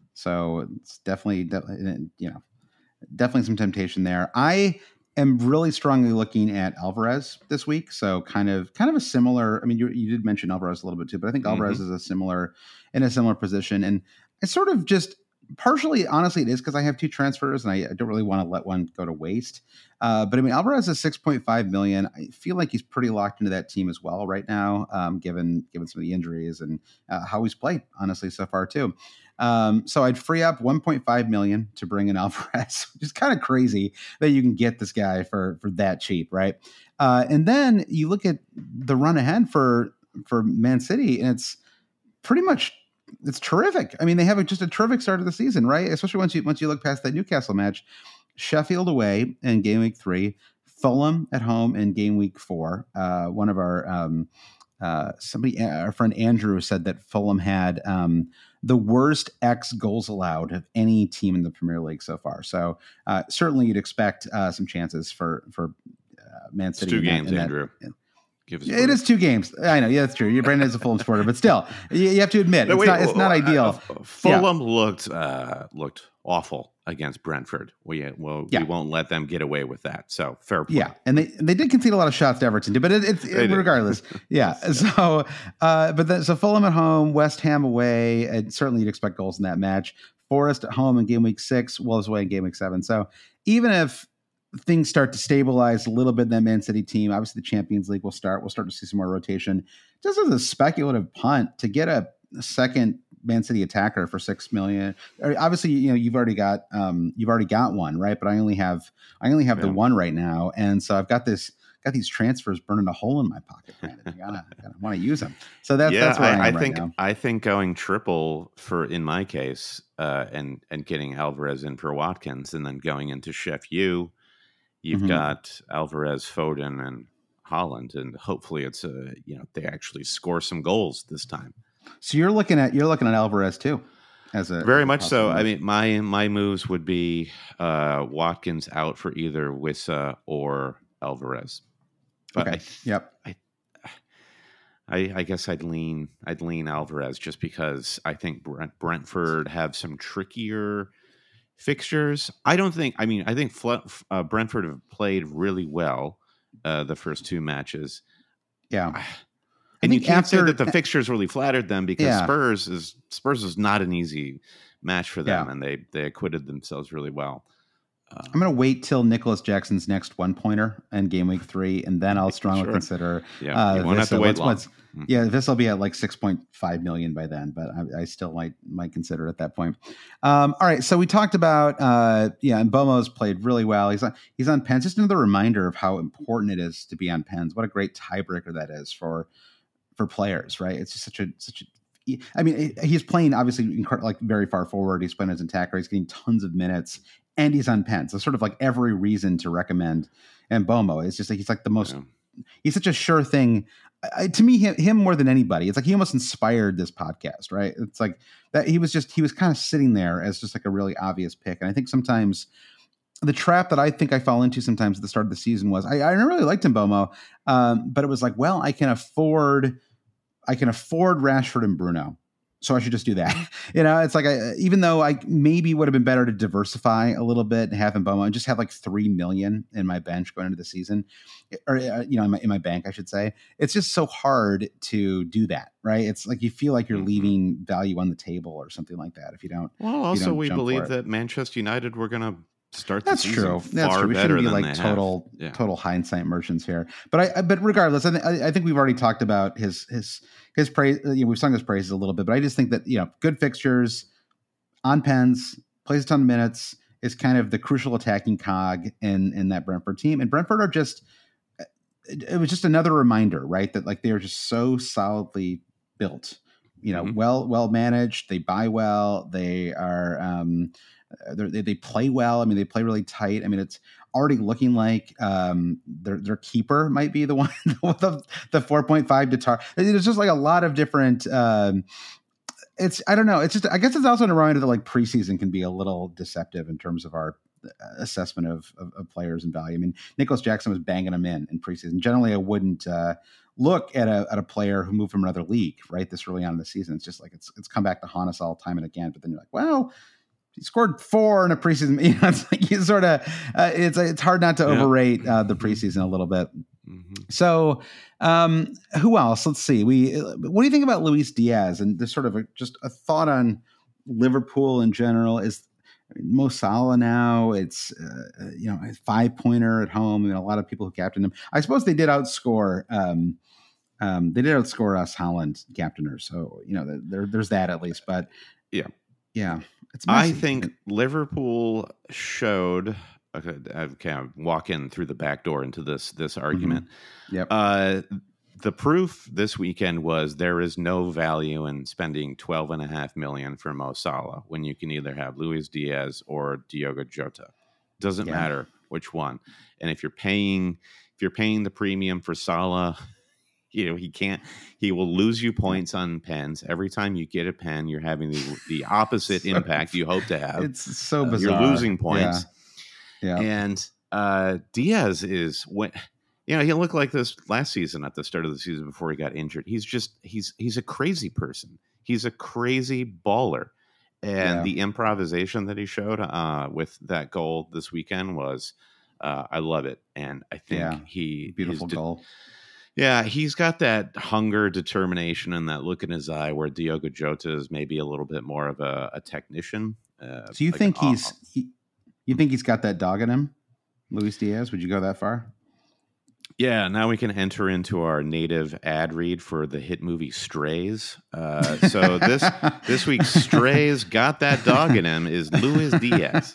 S2: So it's definitely, definitely, you know, definitely some temptation there. I am really strongly looking at Alvarez this week. So kind of, kind of a similar, I mean, you, you did mention Alvarez a little bit too, but I think Alvarez mm-hmm. is a similar, in a similar position. And it's sort of just partially, honestly, it is because I have two transfers and I, I don't really want to let one go to waste. Uh, but I mean, Alvarez is six point five million. I feel like he's pretty locked into that team as well right now, um, given given some of the injuries and uh, how he's played, honestly, so far too. Um, so I'd free up one point five million to bring in Alvarez, which is kind of crazy that you can get this guy for for that cheap, right? Uh, and then you look at the run ahead for for Man City, and it's pretty much. It's terrific. I mean, they have a, just a terrific start of the season, right? Especially once you once you look past that Newcastle match. Sheffield away in game week three, Fulham at home in game week four. Uh, one of our um, uh, somebody, our friend Andrew said that Fulham had um, the worst X goals allowed of any team in the Premier League so far. So uh, certainly you'd expect uh, some chances for for uh, Man City.
S3: It's two games,
S2: that,
S3: Andrew.
S2: That,
S3: Give us
S2: it is two games. I know. Yeah, that's true. You're Brandon is a Fulham supporter, but still, you, you have to admit
S3: no,
S2: it's
S3: wait,
S2: not. It's not
S3: uh,
S2: ideal.
S3: Uh, Fulham yeah. looked uh, looked awful against Brentford. We well, yeah. we won't let them get away with that. So fair play.
S2: Yeah, and they they did concede a lot of shots to Everton too, but it, it's it, regardless. Yeah. So, uh, but then so Fulham at home, West Ham away, and certainly you'd expect goals in that match. Forest at home in game week six, Wolves away in game week seven. So even if things start to stabilize a little bit in that Man City team, obviously the Champions League will start. We'll start to see some more rotation. Just as a speculative punt to get a, a second Man City attacker for six million. Obviously, you know you've already got um, you've already got one, right? But I only have I only have yeah. the one right now, and so I've got this got these transfers burning a hole in my pocket. Brandon. You gotta, gotta want to use them. So that's
S3: yeah,
S2: that's where I, I am
S3: I
S2: right
S3: think
S2: now.
S3: I think going triple for in my case, uh, and and getting Alvarez in for Watkins, and then going into Chef U. You've mm-hmm. got Alvarez, Foden, and Holland, and hopefully it's a you know they actually score some goals this time.
S2: So you're looking at you're looking at Alvarez too, as a
S3: very
S2: as a
S3: much so.
S2: move.
S3: I mean, my my moves would be uh, Watkins out for either Wissa or Alvarez. But
S2: okay.
S3: I,
S2: yep.
S3: I, I I guess I'd lean I'd lean Alvarez just because I think Brent, Brentford have some trickier fixtures. I don't think. I mean, I think uh, Brentford have played really well uh, the first two matches.
S2: Yeah,
S3: and you can't after, say that the fixtures really flattered them because
S2: yeah.
S3: Spurs is Spurs is not an easy match for them,
S2: yeah.
S3: and they they acquitted themselves really well. Um,
S2: I'm going to wait till Nicholas Jackson's next one pointer in game week three, and then I'll strongly
S3: sure.
S2: consider.
S3: Yeah, uh, you won't have to wait
S2: once,
S3: long.
S2: Once, mm-hmm. Yeah, this will be at like six point five million by then, but I, I still might might consider it at that point. Um, all right, so we talked about uh, yeah, and Bomo's played really well. He's on he's on pens. Just another reminder of how important it is to be on pens. What a great tiebreaker that is for for players, right? It's just such a such a. I mean, he's playing obviously like very far forward. He's playing as an attacker. He's getting tons of minutes. And he's on pen. So sort of like every reason to recommend Mbeumo. It's just like he's like the most,
S3: yeah.
S2: he's such a sure thing. I, to me, him, him more than anybody, it's like he almost inspired this podcast, right? It's like that he was just, he was kind of sitting there as just like a really obvious pick. And I think sometimes the trap that I think I fall into sometimes at the start of the season was I, I really liked Mbeumo, um, but it was like, well, I can afford, I can afford Rashford and Bruno. So I should just do that. You know, it's like, I, even though I maybe would have been better to diversify a little bit and have Mbeumo and just have like three million in my bench going into the season, or, uh, you know, in my, in my bank, I should say. It's just so hard to do that, right? It's like you feel like you're mm-hmm. leaving value on the table or something like that if you don't.
S3: Well, also,
S2: don't
S3: we believe that Manchester United were going to start the
S2: That's
S3: season
S2: true.
S3: far
S2: That's true. We
S3: better
S2: shouldn't be
S3: than
S2: like
S3: they
S2: total,
S3: have. Yeah.
S2: total hindsight merchants here. But I, but regardless, I, th- I think we've already talked about his, his, his praise. You know, we've sung his praises a little bit, but I just think that, you know, good fixtures on pens, plays a ton of minutes, is kind of the crucial attacking cog in, in that Brentford team. And Brentford are just, it, it was just another reminder, right? That like, they are just so solidly built, you know, mm-hmm. well, well managed. They buy well. They are, um, They they play well. I mean, they play really tight. I mean, it's already looking like um, their their keeper might be the one with the, the four point five guitar. There's just like a lot of different. Um, it's I don't know. It's just I guess it's also a reminder that like preseason can be a little deceptive in terms of our assessment of, of, of players and value. I mean, Nicholas Jackson was banging them in in preseason. Generally, I wouldn't uh, look at a at a player who moved from another league right this early on in the season. It's just like it's it's come back to haunt us all time and again. But then you're like, well. He scored four in a preseason. You know, it's like you sort of uh, it's it's hard not to yeah. overrate uh, the preseason a little bit. Mm-hmm. So, um, who else? Let's see. We what do you think about Luis Diaz and this sort of a, just a thought on Liverpool in general? Is Mo Salah now? It's uh, you know a five pointer at home. I mean, a lot of people who captained him. I suppose they did outscore. Um, um, they did outscore us Holland captainers. So you know there there's that at least. But
S3: yeah,
S2: yeah. It's
S3: I think Liverpool showed. Okay, I kind of walk in through the back door into this this argument.
S2: Mm-hmm. Yep.
S3: Uh, the proof this weekend was there is no value in spending twelve and a half million for Mo Salah when you can either have Luis Diaz or Diogo Jota. Doesn't yeah. matter which one. And if you're paying if you're paying the premium for Salah. You know, he can't, he will lose you points on pens. Every time you get a pen, you're having the, the opposite so, impact you hope to have.
S2: It's so bizarre.
S3: Uh, you're losing points.
S2: Yeah. yeah.
S3: And uh, Diaz is, when, you know, he looked like this last season at the start of the season before he got injured. He's just, he's, he's a crazy person. He's a crazy baller. And yeah. the improvisation that he showed uh, with that goal this weekend was, uh, I love it. And I think
S2: yeah.
S3: he,
S2: beautiful
S3: de-
S2: goal.
S3: Yeah, he's got that hunger, determination, and that look in his eye where Diogo Jota is maybe a little bit more of a, a technician. Uh,
S2: so you
S3: like
S2: think
S3: an,
S2: he's he, you think he's got that dog in him, Luis Diaz? Would you go that far?
S3: Yeah, now we can enter into our native ad read for the hit movie Strays. Uh, so this this week's Strays got that dog in him is Luis Diaz.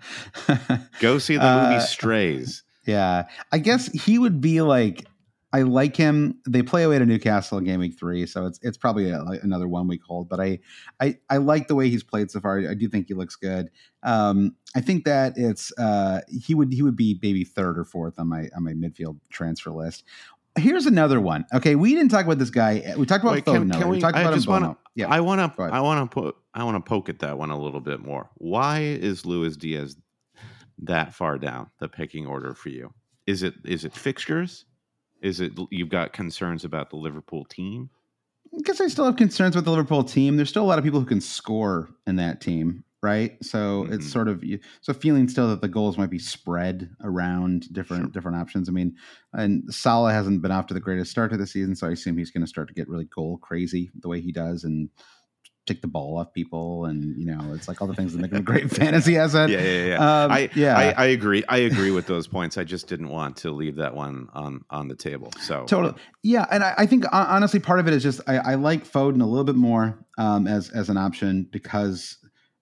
S3: Go see the movie uh, Strays.
S2: Yeah, I guess he would be like. I like him. They play away to Newcastle in game week three, so it's it's probably a, like another one week hold. But I, I I like the way he's played so far. I do think he looks good. Um, I think that it's uh, he would he would be maybe third or fourth on my on my midfield transfer list. Here's another one. Okay, we didn't talk about this guy. We talked about Foden.
S3: Can, can
S2: we,
S3: we
S2: talked
S3: I
S2: about
S3: just want
S2: yeah,
S3: I want to I want to put I want to poke at that one a little bit more. Why is Luis Diaz that far down the pecking order for you? Is it is it fixtures? Is it you've got concerns about the Liverpool team?
S2: I guess I still have concerns with the Liverpool team. There's still a lot of people who can score in that team, right? So mm-hmm. it's sort of so feeling still that the goals might be spread around different sure. different options. I mean, and Salah hasn't been off to the greatest start to the season, so I assume he's going to start to get really goal crazy the way he does and take the ball off people, and you know, it's like all the things that make him a great fantasy asset.
S3: Yeah, yeah, yeah.
S2: Um,
S3: I,
S2: yeah.
S3: I, I agree. I agree with those points. I just didn't want to leave that one on on the table. So
S2: totally, yeah. And I, I think honestly, part of it is just I, I like Foden a little bit more um, as as an option because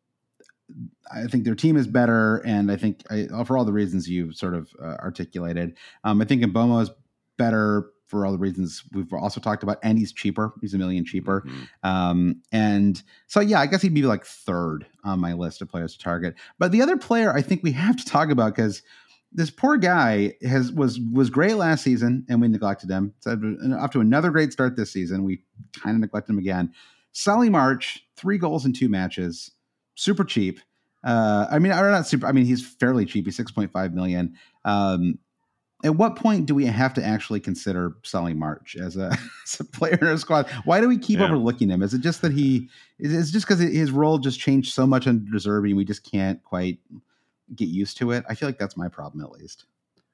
S2: I think their team is better, and I think I, for all the reasons you've sort of uh, articulated, um, I think Mbeumo is better. For all the reasons we've also talked about, and he's cheaper. He's a million cheaper. Mm-hmm. Um, and so, yeah, I guess he'd be like third on my list of players to target. But the other player I think we have to talk about, because this poor guy has was was great last season, and we neglected him. So off to another great start this season, we kind of neglected him again. Solly March, three goals in two matches, super cheap. Uh, I mean, or not super. I mean, he's fairly cheap. He's six point five million. Um, at what point do we have to actually consider Solly March as a, as a player in our squad? Why do we keep yeah. overlooking him? Is it just that he? Is it just because his role just changed so much under De Zerbi, and we just can't quite get used to it? I feel like that's my problem, at least.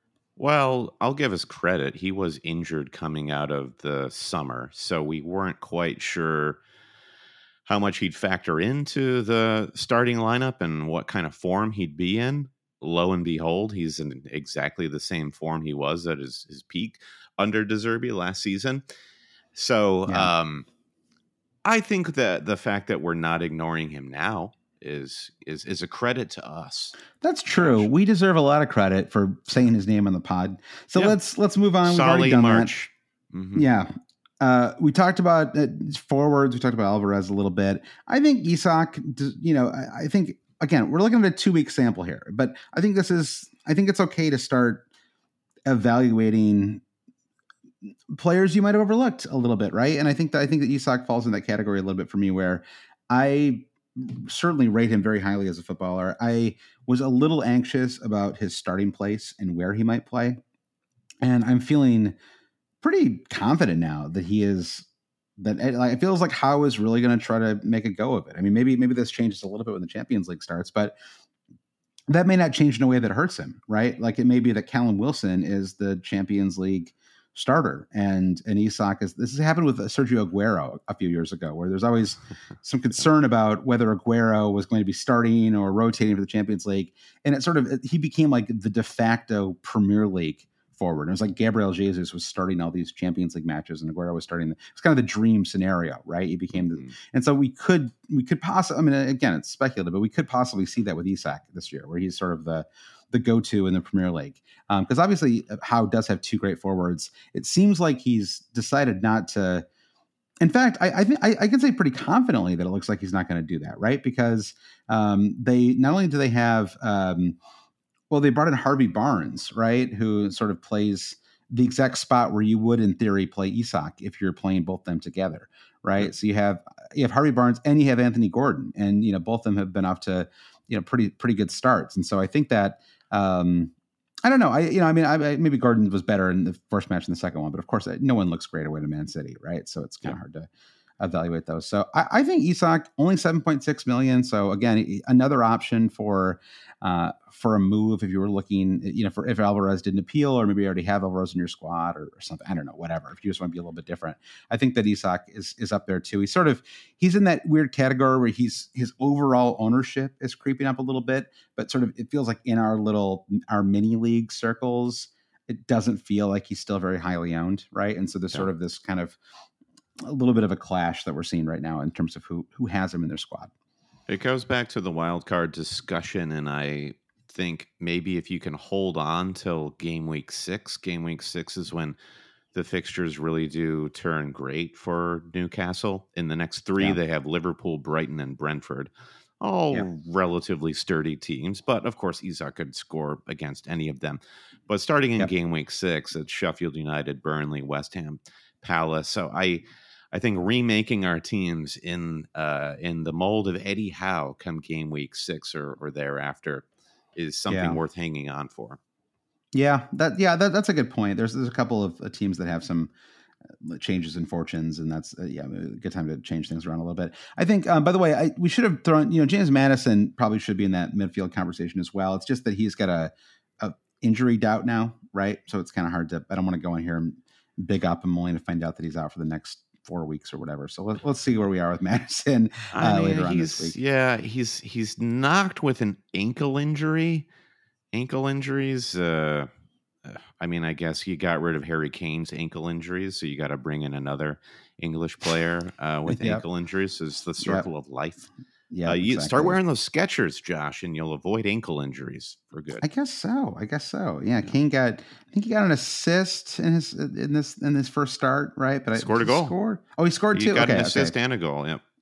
S3: Well, I'll give us credit. He was injured coming out of the summer, so we weren't quite sure how much he'd factor into the starting lineup and what kind of form he'd be in. Lo and behold, he's in exactly the same form he was at his, his peak under De Zerbi last season. So yeah. um, I think that the fact that we're not ignoring him now is is is a credit to us.
S2: That's true. We deserve a lot of credit for saying his name on the pod. So yeah. let's let's move on. We've
S3: Solly
S2: already done
S3: March.
S2: that. Mm-hmm. Yeah. Uh, we talked about uh, forwards. We talked about Alvarez a little bit. I think Isak, you know, I, I think, again, we're looking at a two week sample here, but I think this is, I think it's okay to start evaluating players you might have overlooked a little bit. Right. And I think that, I think that Isak falls in that category a little bit for me, where I certainly rate him very highly as a footballer. I was a little anxious about his starting place and where he might play. And I'm feeling pretty confident now that he is, that it, like, it feels like Howe is really going to try to make a go of it. I mean, maybe, maybe this changes a little bit when the Champions League starts, but that may not change in a way that hurts him, right? Like, it may be that Callum Wilson is the Champions League starter, and, and Isak is, this has happened with Sergio Aguero a few years ago, where there's always some concern about whether Aguero was going to be starting or rotating for the Champions League. And it sort of, he became like the de facto Premier League forward. It was like Gabriel Jesus was starting all these Champions League matches, and Aguero was starting. The, it's kind of the dream scenario, right? He became the, mm-hmm. and so we could we could possibly. I mean, again, it's speculative, but we could possibly see that with Isak this year, where he's sort of the the go to in the Premier League, because um, obviously Howe does have two great forwards. It seems like he's decided not to. In fact, I I, think, I I can say pretty confidently that it looks like he's not going to do that, right? Because um, they not only do they have um, well, they brought in Harvey Barnes, right, who sort of plays the exact spot where you would, in theory, play Isak if you're playing both them together, right? Mm-hmm. So you have you have Harvey Barnes and you have Anthony Gordon, and you know both of them have been off to you know pretty pretty good starts, and so I think that um, I don't know, I you know I mean I, I, maybe Gordon was better in the first match than the second one, but of course no one looks great away to Man City, right? So it's kind of yeah. hard to evaluate those. So I, I think Isak only seven point six million. So again, another option for uh, for a move if you were looking, you know, for if Alvarez didn't appeal, or maybe you already have Alvarez in your squad or, or something. I don't know, whatever. If you just want to be a little bit different, I think that Isak is is up there too. He's sort of he's in that weird category where he's his overall ownership is creeping up a little bit, but sort of it feels like in our little our mini league circles, it doesn't feel like he's still very highly owned, right? And so there's yeah. sort of this kind of a little bit of a clash that we're seeing right now in terms of who who has him in their squad.
S3: It goes back to the wild card discussion, and I think maybe if you can hold on till game week six, game week six is when the fixtures really do turn great for Newcastle. In the next three, yeah. they have Liverpool, Brighton, and Brentford, all yeah. relatively sturdy teams. But of course, Isak could score against any of them. But starting in yep. game week six, it's Sheffield United, Burnley, West Ham, Palace. So I. I think remaking our teams in uh, in the mold of Eddie Howe come game week six or, or thereafter is something yeah. worth hanging on for.
S2: Yeah, that yeah that, that's a good point. There's there's a couple of uh, teams that have some changes in fortunes, and that's uh, yeah a good time to change things around a little bit. I think. Um, by the way, I, we should have thrown you know James Maddison probably should be in that midfield conversation as well. It's just that he's got a, a injury doubt now, right? So it's kind of hard to. I don't want to go in here and big up him only to find out that he's out for the next four weeks or whatever. So let's let's see where we are with Maddison uh, I mean, later on this week.
S3: Yeah, he's he's knocked with an ankle injury. Ankle injuries. Uh, I mean, I guess you got rid of Harry Kane's ankle injuries, so you got to bring in another English player uh, with yep. ankle injuries. It's the circle yep. of life. Yeah, uh, you exactly. Start wearing those Skechers, Josh, and you'll avoid ankle injuries for good.
S2: I guess so. I guess so. Yeah, yeah. Kane got. I think he got an assist in his in this in his first start, right?
S3: But scored I, a goal.
S2: Scored? Oh, he scored
S3: he
S2: two.
S3: Got
S2: okay,
S3: an assist
S2: okay.
S3: and a goal. Yep.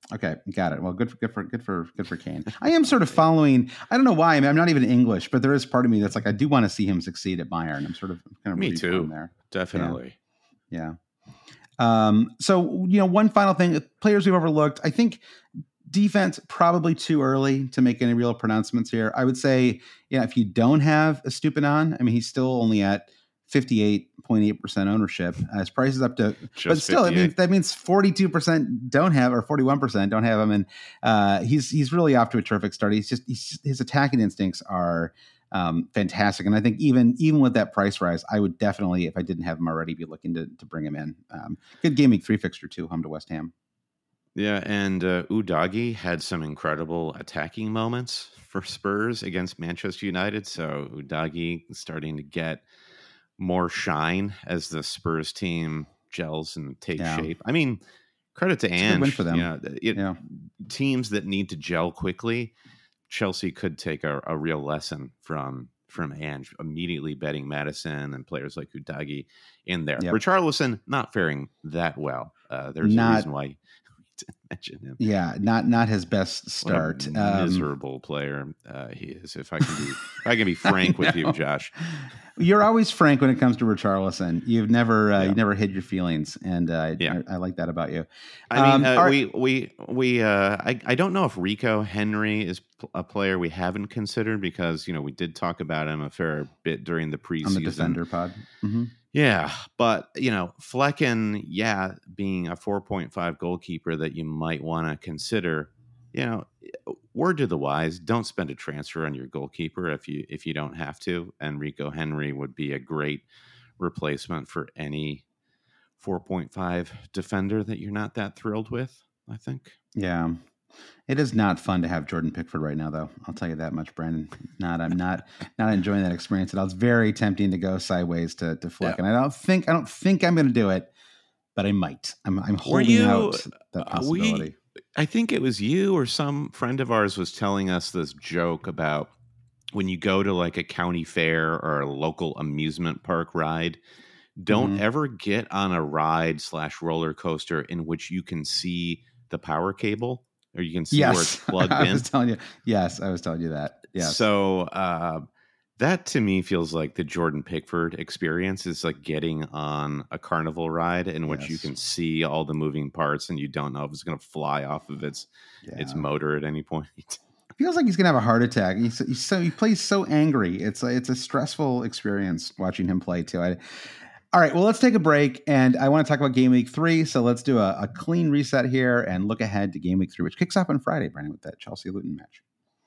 S2: Okay, got it. Well, good for good for good for good for Kane. I am sort of following. I don't know why. I mean, I'm not even English, but there is part of me that's like I do want to see him succeed at Bayern. I'm sort of kind of
S3: me too.
S2: There,
S3: definitely.
S2: Yeah. yeah. Um. So you know, one final thing: players we've overlooked. I think defense probably too early to make any real pronouncements here. I would say, yeah, if you don't have a Estupiñán, I mean, he's still only at fifty-eight point eight percent ownership. Uh, his price is up to, Just but still, I mean, that means forty-two percent don't have, or forty-one percent don't have him. And uh, he's he's really off to a terrific start. He's just he's, his attacking instincts are um, fantastic. And I think even even with that price rise, I would definitely, if I didn't have him already, be looking to to bring him in. Um, good game week three fixture too, home to West Ham.
S3: Yeah, and uh, Udogie had some incredible attacking moments for Spurs against Manchester United. So Udogie starting to get more shine as the Spurs team gels and takes yeah. shape. I mean, credit to Ange.
S2: Win for them.
S3: You know, it,
S2: yeah.
S3: Teams that need to gel quickly, Chelsea could take a, a real lesson from from Ange, immediately betting Maddison and players like Udogie in there. Yep. Richarlison not faring that well. Uh, there's not, a reason why. To mention him.
S2: Yeah, not not his best start.
S3: What a miserable um, player uh, he is. If I can be, if I can be frank with you, Josh.
S2: You're always frank when it comes to Richarlison. You've never uh, yeah. you never hid your feelings, and uh, yeah. I, I like that about you.
S3: I mean, um, uh, we we we. Uh, I I don't know if Rico Henry is a player we haven't considered because you know we did talk about him a fair bit during the preseason
S2: on the Defender pod. Mm-hmm.
S3: Yeah, but, you know, Flecken, yeah, being a four point five goalkeeper that you might want to consider, you know, word to the wise, don't spend a transfer on your goalkeeper if you if you don't have to. And Rico Henry would be a great replacement for any four point five defender that you're not that thrilled with, I think.
S2: Yeah. It is not fun to have Jordan Pickford right now, though. I'll tell you that much, Brandon. Not, I'm not, not enjoying that experience at all. It's very tempting to go sideways to to Fleck, yeah. and I don't think, I don't think I'm going to do it, but I might. I'm, I'm holding you, out that possibility.
S3: We, I think it was you or some friend of ours was telling us this joke about when you go to like a county fair or a local amusement park ride. Don't mm-hmm. ever get on a ride slash roller coaster in which you can see the power cable. Or you can see
S2: yes.
S3: where it's plugged
S2: I
S3: in.
S2: I was telling you. Yes, I was telling you that. Yeah.
S3: So uh, that to me feels like the Jordan Pickford experience is like getting on a carnival ride in which yes. you can see all the moving parts and you don't know if it's going to fly off of its yeah. its motor at any point.
S2: Feels like he's going to have a heart attack. He's, he's so he plays so angry. It's a, it's a stressful experience watching him play too. I, All right, well, let's take a break, and I want to talk about Game Week three, so let's do a, a clean reset here and look ahead to Game Week three, which kicks off on Friday, Brandon, with that Chelsea-Luton match.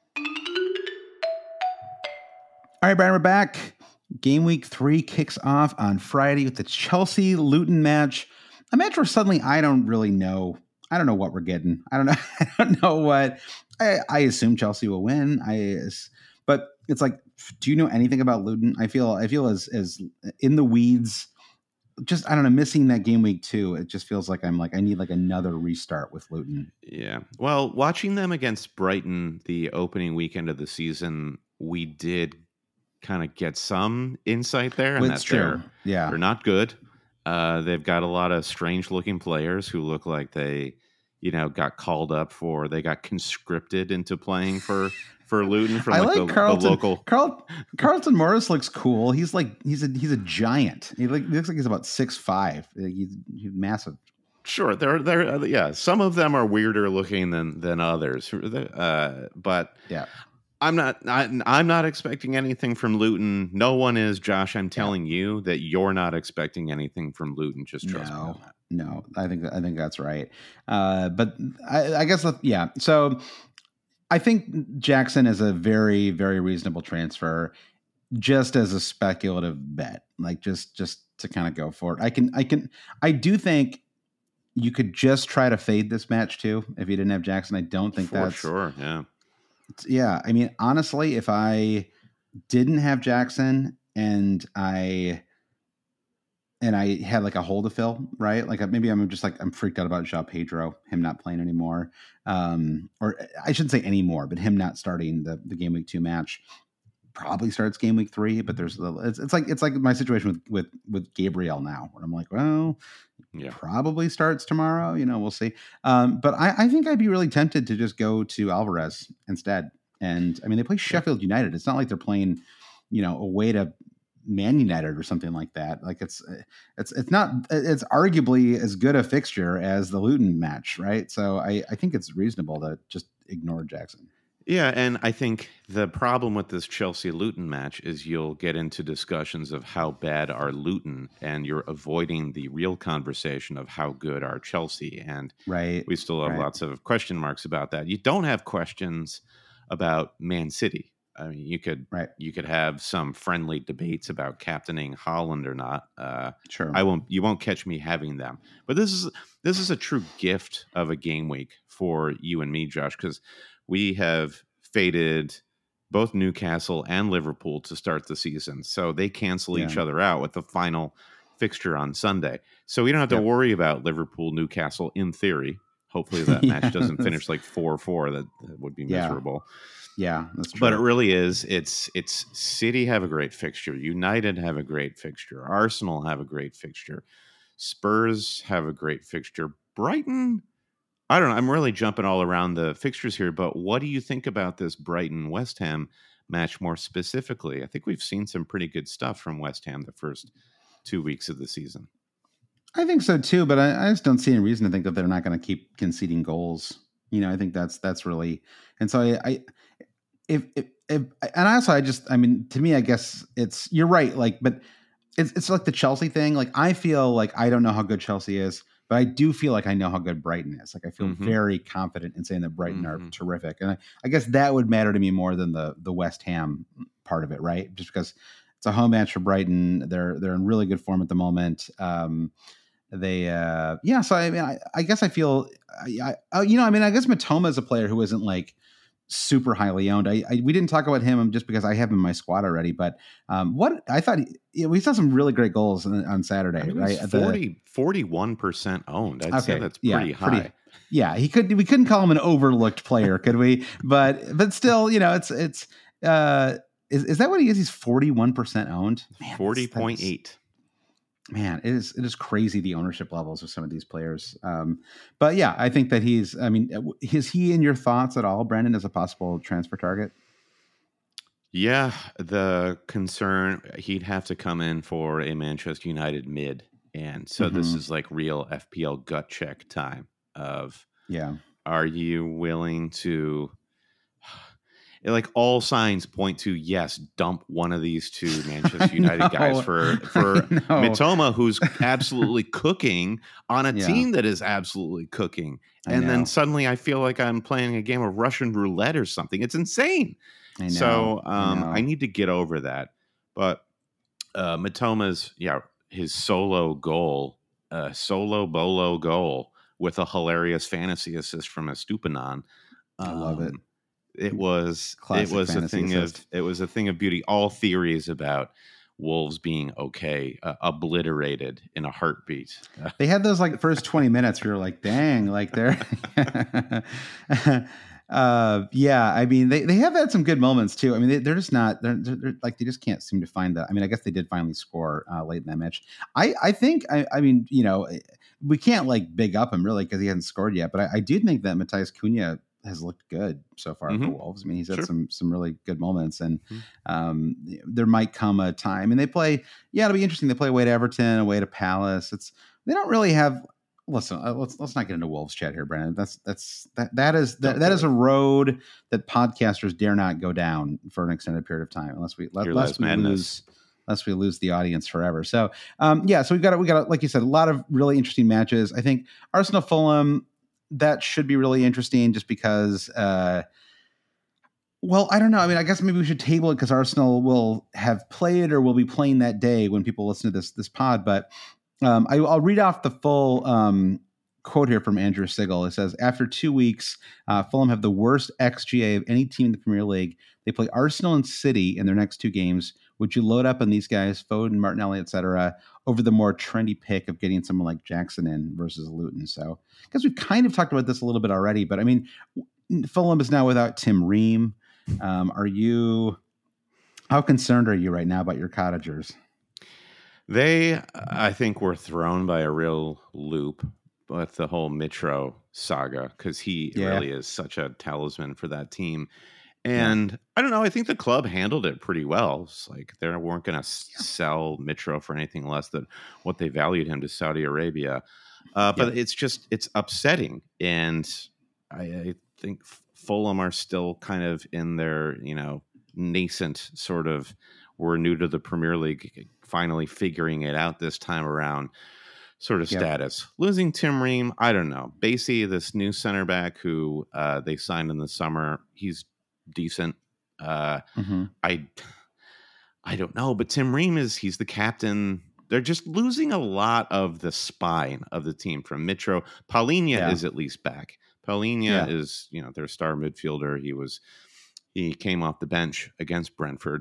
S2: All right, Brandon, we're back. Game Week three kicks off on Friday with the Chelsea-Luton match, a match where suddenly I don't really know. I don't know what we're getting. I don't know. I don't know what. I, I assume Chelsea will win. I, but it's like, do you know anything about Luton? I feel I feel as as in the weeds. Just, I don't know, missing that game week two. It just feels like I'm like, I need like another restart with Luton.
S3: Yeah. Well, watching them against Brighton the opening weekend of the season, we did kind of get some insight there. And
S2: that's true.
S3: They're,
S2: yeah.
S3: they're not good. Uh, they've got a lot of strange looking players who look like they, you know, got called up for, they got conscripted into playing for for Luton from
S2: I
S3: like,
S2: like
S3: the,
S2: Carlton,
S3: the local.
S2: Carl, Carlton Morris looks cool. He's like he's a he's a giant. He, like, he looks like he's about six five. He's, he's massive.
S3: Sure, they're they're yeah. Some of them are weirder looking than than others. Uh, but
S2: yeah,
S3: I'm not I, I'm not expecting anything from Luton. No one is, Josh. I'm telling yeah. you that you're not expecting anything from Luton. Just trust
S2: no,
S3: me.
S2: No, I think I think that's right. Uh, but I, I guess yeah. So. I think Jackson is a very, very reasonable transfer, just as a speculative bet, like just, just to kind of go for it. I can, I can, I do think you could just try to fade this match too if you didn't have Jackson. I don't think
S3: for
S2: that's
S3: sure. Yeah,
S2: yeah. I mean, honestly, if I didn't have Jackson and I. And I had like a hole to fill, right? Like maybe I'm just like, I'm freaked out about João Pedro, him not playing anymore. Um, or I shouldn't say anymore, but him not starting the, the game week two match. probably starts game week three, but there's a little, it's, it's like, it's like my situation with, with, with Gabriel now, where I'm like, well, yeah, probably starts tomorrow, you know, we'll see. Um, but I, I think I'd be really tempted to just go to Alvarez instead. And I mean, they play Sheffield United. It's not like they're playing, you know, away to Man United or something like that. Like it's, it's, it's not, it's arguably as good a fixture as the Luton match. Right. So I, I think it's reasonable to just ignore Jackson.
S3: Yeah, and I think the problem with this Chelsea-Luton match is you'll get into discussions of how bad are Luton, and you're avoiding the real conversation of how good are Chelsea. And
S2: right,
S3: we still have
S2: right.
S3: lots of question marks about that. You don't have questions about Man City. I mean, you could
S2: right.
S3: you could have some friendly debates about captaining Haaland or not. Uh,
S2: sure,
S3: I won't. You won't catch me having them. But this is this is a true gift of a game week for you and me, Josh, because we have faded both Newcastle and Liverpool to start the season. So they cancel
S2: yeah.
S3: each other out with the final fixture on Sunday. So we don't have to
S2: yep.
S3: worry about Liverpool, Newcastle in theory. Hopefully that
S2: yeah,
S3: match doesn't finish like four four. That, that would be miserable.
S2: Yeah. yeah, that's true.
S3: But it really is. It's it's City have a great fixture. United have a great fixture. Arsenal have a great fixture. Spurs have a great fixture. Brighton, I don't know. I'm really jumping all around the fixtures here, but what do you think about this Brighton West Ham match more specifically? I think we've seen some pretty good stuff from West Ham the first two weeks of the season.
S2: I think so too, but I, I just don't see any reason to think that they're not going to keep conceding goals. You know, I think that's that's really, and so I, I if, if if and also I just, I mean, to me, I guess it's you're right, like, but it's it's like the Chelsea thing. Like, I feel like I don't know how good Chelsea is. But I do feel like I know how good Brighton is. Like I feel mm-hmm. very confident in saying that Brighton mm-hmm. are terrific. And I, I guess that would matter to me more than the the West Ham part of it, right? Just because it's a home match for Brighton. They're they're in really good form at the moment. Um, they, uh, yeah. So I mean, I, I guess I feel, I, I, you know, I mean, I guess Matoma is a player who isn't like super highly owned. I, I we didn't talk about him just because I have him in my squad already. But um, what I thought he, we saw some really great goals on, on Saturday, I mean, right?
S3: forty, forty-one percent owned. I'd okay. say that's pretty
S2: yeah,
S3: high.
S2: Pretty, yeah, he could. We couldn't call him an overlooked player, could we? But but still, you know, it's it's. Uh, is is that what he is? He's forty-one percent owned.
S3: Forty point eight.
S2: Man, it is it is crazy the ownership levels of some of these players. Um, but yeah, I think that he's. I mean, is he in your thoughts at all, Brandon, as a possible transfer target?
S3: Yeah, the concern he'd have to come in for a Manchester United mid, and so mm-hmm. this is like real F P L gut check time. Of
S2: yeah,
S3: are you willing to? Like all signs point to yes, dump one of these two Manchester United
S2: know,
S3: guys for for Mitoma, who's absolutely cooking on a yeah. team that is absolutely cooking, and then suddenly I feel like I'm playing a game of Russian roulette or something. It's insane.
S2: I know,
S3: so um,
S2: I,
S3: I need to get over that. But uh, Mitoma's yeah, his solo goal, uh, solo bolo goal with a hilarious fantasy assist from Estupiñán.
S2: I um, love it.
S3: It was
S2: Classic
S3: it was a thing
S2: assist.
S3: of it was a thing of beauty. All theories about Wolves being okay uh, obliterated in a heartbeat.
S2: They had those like first twenty minutes. We were like, dang, like they're. uh, yeah, I mean, they, they have had some good moments too. I mean, they, they're just not they're, they're, they're like they just can't seem to find that. I mean, I guess they did finally score uh, late in that match. I I think I I mean you know we can't like big up him really because he hasn't scored yet. But I, I do think that Matheus Cunha has looked good so far mm-hmm. for Wolves. I mean, he's had
S3: sure.
S2: some some really good moments, and
S3: mm-hmm.
S2: um, there might come a time. And they play, yeah, it'll be interesting. They play away to Everton, away to Palace. It's they don't really have. Listen, uh, let's let's not get into Wolves chat here, Brandon. That's that's that that is that, that is a road that podcasters dare not go down for an extended period of time, unless we let, unless we
S3: madness.
S2: lose. Unless we lose the audience forever. So, um, yeah, so we've got, we got, like you said, a lot of really interesting matches. I think Arsenal Fulham, that should be really interesting just because, uh, well, I don't know. I mean, I guess maybe we should table it because Arsenal will have played or will be playing that day when people listen to this, this pod. But um, I, I'll read off the full um, quote here from Andrew Sigel. It says, after two weeks, uh, Fulham have the worst X G A of any team in the Premier League. They play Arsenal and City in their next two games. Would you load up on these guys, Foden, Martinelli, et cetera, over the more trendy pick of getting someone like Jackson in versus Luton? So, because we've kind of talked about this a little bit already, but I mean, Fulham is now without Tim Ream. Um, are you, How concerned are you right now about your Cottagers?
S3: They, I think, were thrown by a real loop with the whole Mitro saga because he yeah. really is such a talisman for that team. And yeah. I don't know. I think the club handled it pretty well. It's like they weren't going to yeah. sell Mitro for anything less than what they valued him to Saudi Arabia. Uh, but yeah. it's just it's upsetting, and I, I think Fulham are still kind of in their you know nascent sort of. We're new to the Premier League, finally figuring it out this time around sort of yep. status. Losing Tim Ream, I don't know. Basie, this new center back who uh, they signed in the summer, he's decent. Uh, mm-hmm. I I don't know, but Tim Ream is, he's the captain. They're just losing a lot of the spine of the team from Mitro. Paulinho yeah. is at least back. Paulinho yeah. is, you know, their star midfielder. He was, he came off the bench against Brentford.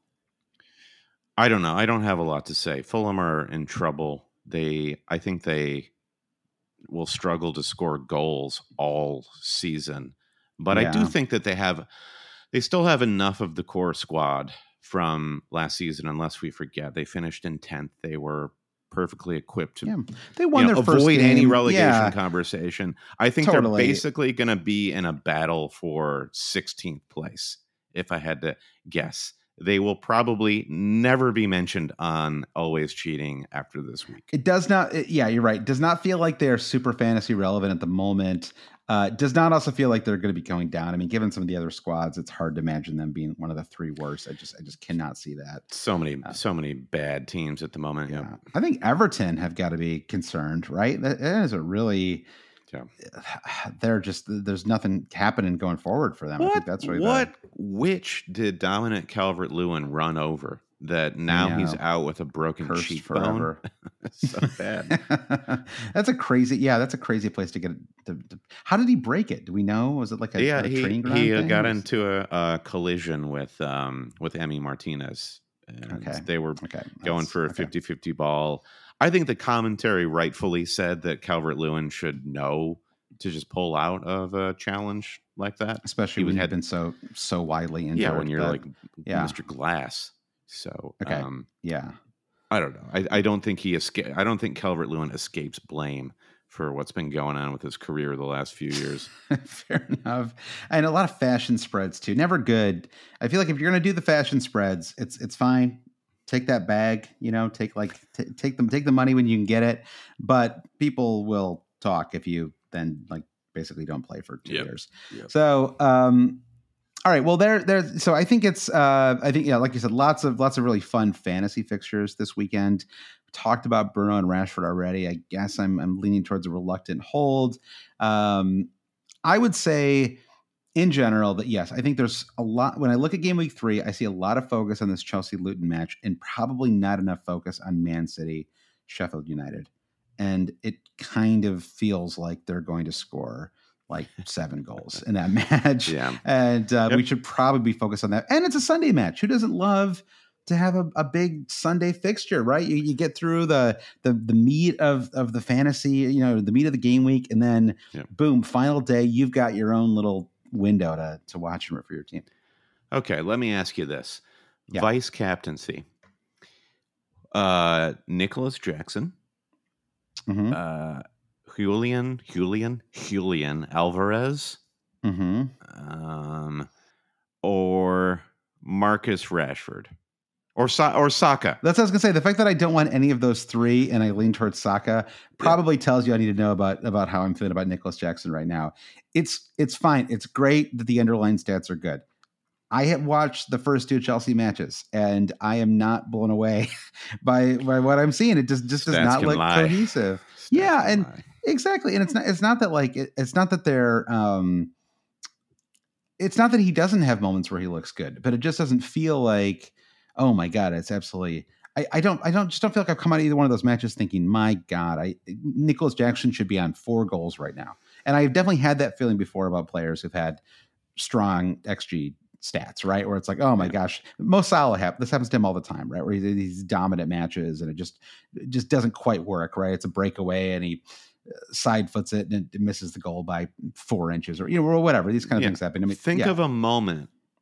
S3: I don't know. I don't have a lot to say. Fulham are in trouble. They, I think they will struggle to score goals all season. But yeah. I do think that they have, they still have enough of the core squad from last season, unless we forget. They finished in tenth. They were perfectly equipped to
S2: yeah. they won
S3: you know,
S2: their first
S3: avoid
S2: game.
S3: any relegation
S2: yeah.
S3: conversation. I think
S2: totally.
S3: they're basically going to be in a battle for sixteenth place, if I had to guess. They will probably never be mentioned on Always Cheating after this week.
S2: It does not. It, yeah, you're right. It does not feel like they're super fantasy relevant at the moment. Uh, does not also feel like they're going to be going down. I mean, given some of the other squads, it's hard to imagine them being one of the three worst. I just, I just cannot see that.
S3: So many, uh, so many bad teams at the moment.
S2: Yeah,
S3: Yep.
S2: I think Everton have got to be concerned, right? That, that is a really. Yeah. They're just there's nothing happening going forward for them.
S3: What,
S2: I think that's really
S3: what
S2: bad.
S3: Which did Dominic Calvert-Lewin run over that now he's out with a broken
S2: Cursed
S3: cheekbone?
S2: Forever.
S3: So bad.
S2: That's a crazy. Yeah, that's a crazy place to get. To, to, how did he break it? Do we know? Was it like a,
S3: yeah?
S2: a
S3: He
S2: training ground
S3: he
S2: thing?
S3: got into a, a collision with um with Emi Martinez. And
S2: okay.
S3: They were
S2: okay.
S3: going
S2: That's,
S3: for a
S2: okay.
S3: fifty-fifty ball. I think the commentary rightfully said that Calvert-Lewin should know to just pull out of a challenge like that,
S2: especially when you've been so so widely injured.
S3: Yeah, when you're
S2: but,
S3: like
S2: yeah.
S3: Mister Glass. So
S2: okay,
S3: um,
S2: yeah,
S3: I don't know. I, I don't think he esca- I don't think Calvert-Lewin escapes blame for what's been going on with his career the last few years.
S2: Fair enough. And a lot of fashion spreads too. Never good. I feel like if you're going to do the fashion spreads, it's it's fine. Take that bag, you know, take like t- take them, take the money when you can get it. But people will talk if you then like basically don't play for two
S3: yep.
S2: years.
S3: Yep.
S2: So, um, all right. Well, there, there. So I think it's, uh, I think, yeah, like you said, lots of, lots of really fun fantasy fixtures this weekend. We talked about Bruno and Rashford already. I guess I'm, I'm leaning towards a reluctant hold. Um, I would say in general that yes, I think there's a lot, when I look at game week three, I see a lot of focus on this Chelsea Luton match and probably not enough focus on Man City, Sheffield United. And it kind of feels like they're going to score like seven goals in that match.
S3: Yeah.
S2: And uh,
S3: yep.
S2: we should probably be focused on that. And it's a Sunday match. Who doesn't love to have a, a big Sunday fixture, right? You, you get through the, the the meat of, of the fantasy, you know, the meat of the game week, and then
S3: yep.
S2: boom, final day, you've got your own little window to, to watch and root for your team.
S3: Okay, let me ask you this.
S2: Yeah.
S3: Vice captaincy. Uh, Nicholas Jackson.
S2: Mm-hmm.
S3: Uh, Julian, Julian, Julian Alvarez,
S2: mm-hmm.
S3: um, or Marcus Rashford, or Sa- or Saka.
S2: That's what I was gonna say. The fact that I don't want any of those three and I lean towards Saka probably yeah. tells you I need to know about about how I'm feeling about Nicholas Jackson right now. It's it's fine. It's great that the underlying stats are good. I have watched the first two Chelsea matches, and I am not blown away by by what I'm seeing. It just just does
S3: Stats
S2: not look
S3: lie.
S2: cohesive.
S3: Stats
S2: yeah, and
S3: lie.
S2: exactly. And it's not it's not that like it, it's not that they're um, it's not that he doesn't have moments where he looks good, but it just doesn't feel like, oh my God, it's absolutely. I, I don't I don't just don't feel like I've come out of either one of those matches thinking, my God, I Nicholas Jackson should be on four goals right now. And I've definitely had that feeling before about players who've had strong X G stats, right? Where it's like, oh my yeah. gosh, Mo Salah, hap- this happens to him all the time, right? Where he's these dominant matches and it just it just doesn't quite work, right? It's a breakaway and he side foots it and it misses the goal by four inches or, you know, or whatever. These kind of
S3: yeah.
S2: things happen. I mean,
S3: think
S2: yeah.
S3: of a moment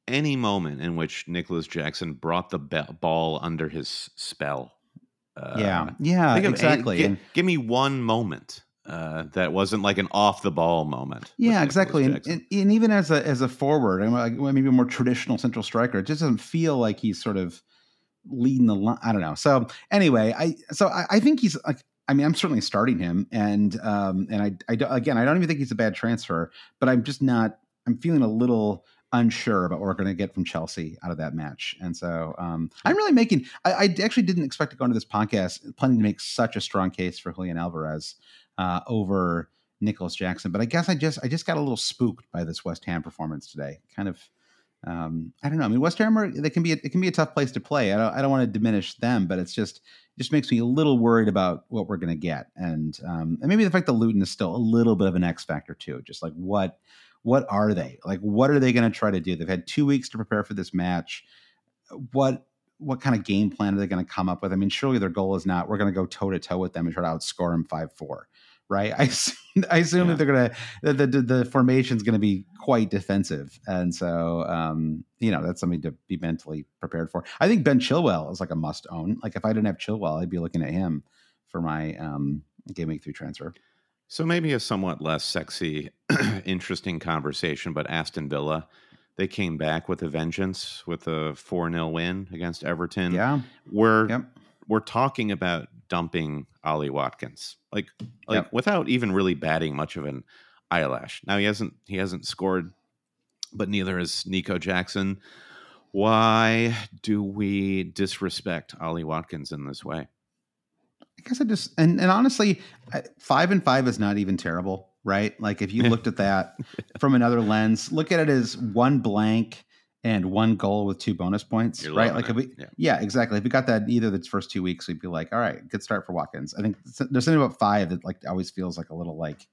S3: any moment in which Nicholas Jackson brought the be- ball under his spell. Uh,
S2: yeah, yeah, exactly.
S3: Any,
S2: and,
S3: give, give me one moment uh, that wasn't like an off the ball moment.
S2: Yeah, exactly. And, and and even as a as a forward, I mean, like maybe a more traditional central striker, it just doesn't feel like he's sort of leading the line. I don't know. So anyway, I so I, I think he's like. I mean, I'm certainly starting him, and um, and I, I don't, again, I don't even think he's a bad transfer, but I'm just not. I'm feeling a little unsure about what we're going to get from Chelsea out of that match, and so um, I'm really making. I, I actually didn't expect to go into this podcast planning to make such a strong case for Julian Alvarez uh, over Nicholas Jackson, but I guess I just I just got a little spooked by this West Ham performance today. Kind of. Um, I don't know. I mean, West Ham, are, they can be, a, it can be a tough place to play. I don't, I don't want to diminish them, but it's just, it just makes me a little worried about what we're going to get. And, um, and maybe the fact that Luton is still a little bit of an X factor too. Just like what, what are they like? What are they going to try to do? They've had two weeks to prepare for this match. What, what kind of game plan are they going to come up with? I mean, surely their goal is not, we're going to go toe to toe with them and try to outscore them five, four. Right. I, I assume yeah. that they're going to, the, the, the formation is going to be quite defensive. And so, um, you know, that's something to be mentally prepared for. I think Ben Chilwell is like a must own. Like if I didn't have Chilwell, I'd be looking at him for my um, game week three transfer.
S3: So maybe a somewhat less sexy, interesting conversation, but Aston Villa, they came back with a vengeance with a four nil win against Everton.
S2: Yeah.
S3: We're,
S2: yep.
S3: we're talking about dumping Ollie Watkins, like, like
S2: yep.
S3: without even really batting much of an eyelash. Now he hasn't, he hasn't scored, but neither has Nico Jackson. Why do we disrespect Ollie Watkins in this way?
S2: I guess I just, and, and honestly, five and five is not even terrible, right? Like if you looked at that from another lens, look at it as one blank and one goal with two bonus points,
S3: You're
S2: right? Like, if we,
S3: yeah.
S2: yeah, exactly. If we got that either the first two weeks, we'd be like, all right, good start for Watkins. I think there's something about five that like always feels like a little like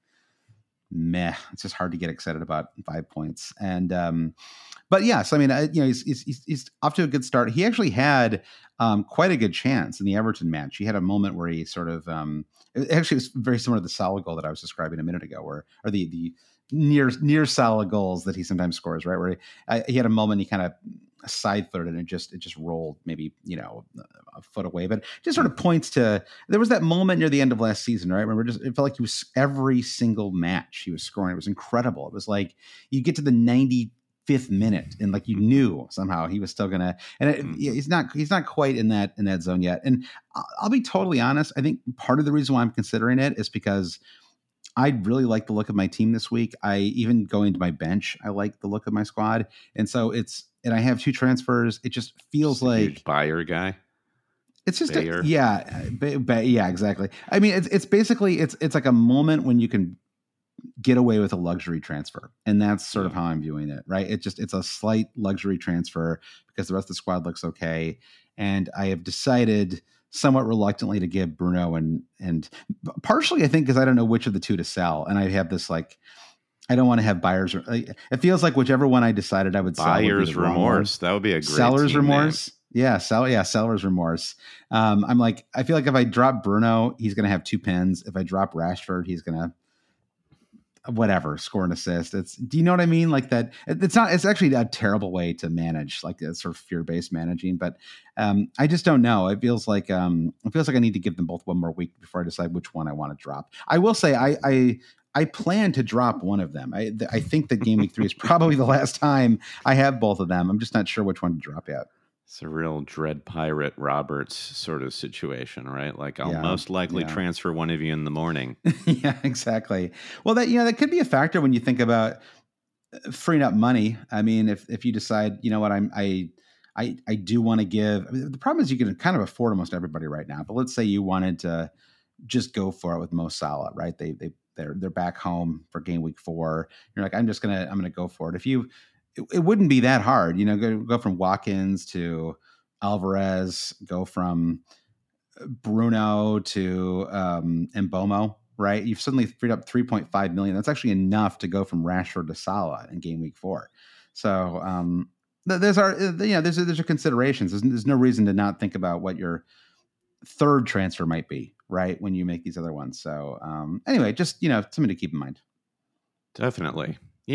S2: meh. It's just hard to get excited about five points. And, um, but yeah, so I mean, I, you know, he's, he's, he's off to a good start. He actually had um, quite a good chance in the Everton match. He had a moment where he sort of, um, it actually was very similar to the Salah goal that I was describing a minute ago, where, or the, the, near near Salah goals that he sometimes scores, right? Where he, uh, he had a moment he kind of side footed and it just it just rolled maybe you know a foot away, but it just sort of points to there was that moment near the end of last season, right? Remember, just it felt like he was every single match he was scoring. It was incredible. It was like you get to the ninety-fifth minute and like you knew somehow he was still gonna. And it, he's not he's not quite in that in that zone yet. And I'll, I'll be totally honest. I think part of the reason why I'm considering it is because I really like the look of my team this week. I even going to my bench, I like the look of my squad. And so it's, and I have two transfers. It just feels
S3: just a
S2: like
S3: huge buyer guy.
S2: It's just, a, yeah, ba- ba- yeah, exactly. I mean, it's, it's basically, it's, it's like a moment when you can get away with a luxury transfer. And that's sort yeah. of how I'm viewing it, right? It just, it's a slight luxury transfer because the rest of the squad looks okay. And I have decided somewhat reluctantly to give Bruno and and partially I think because I don't know which of the two to sell, and I have this like I don't want to have buyers. It feels like whichever one I decided I would sell.
S3: Buyer's remorse. That would be a great
S2: seller's remorse.
S3: Name.
S2: Yeah, sell. Yeah, seller's remorse. Um, I'm like I feel like if I drop Bruno, he's going to have two pens. If I drop Rashford, he's going to whatever score an assist. It's do you know what I mean? Like that. It's not. It's actually a terrible way to manage, like a sort of fear based managing. But um, I just don't know. It feels like um, it feels like I need to give them both one more week before I decide which one I want to drop. I will say I I I plan to drop one of them. I I think that game week three is probably the last time I have both of them. I'm just not sure which one to drop yet.
S3: It's a real Dread Pirate Roberts sort of situation, right? Like I'll yeah, most likely yeah. transfer one of you in the morning.
S2: Yeah, exactly. Well, that, you know, that could be a factor when you think about freeing up money. I mean, if, if you decide, you know what, I'm, I, I, I do want to give, I mean, the problem is you can kind of afford almost everybody right now, but let's say you wanted to just go for it with Mo Salah, right? They, they, they're, they're back home for game week four. You're like, I'm just going to, I'm going to go for it. If you, It, it wouldn't be that hard, you know, go, go from Watkins to Alvarez, go from Bruno to um, Mbomo, right? You've suddenly freed up three point five million. That's actually enough to go from Rashford to Salah in game week four. So um, there's our, you know, there's, there's your considerations. There's, there's no reason to not think about what your third transfer might be, right? When you make these other ones. So um, anyway, just, you know, something to keep in mind.
S3: Definitely. Yeah.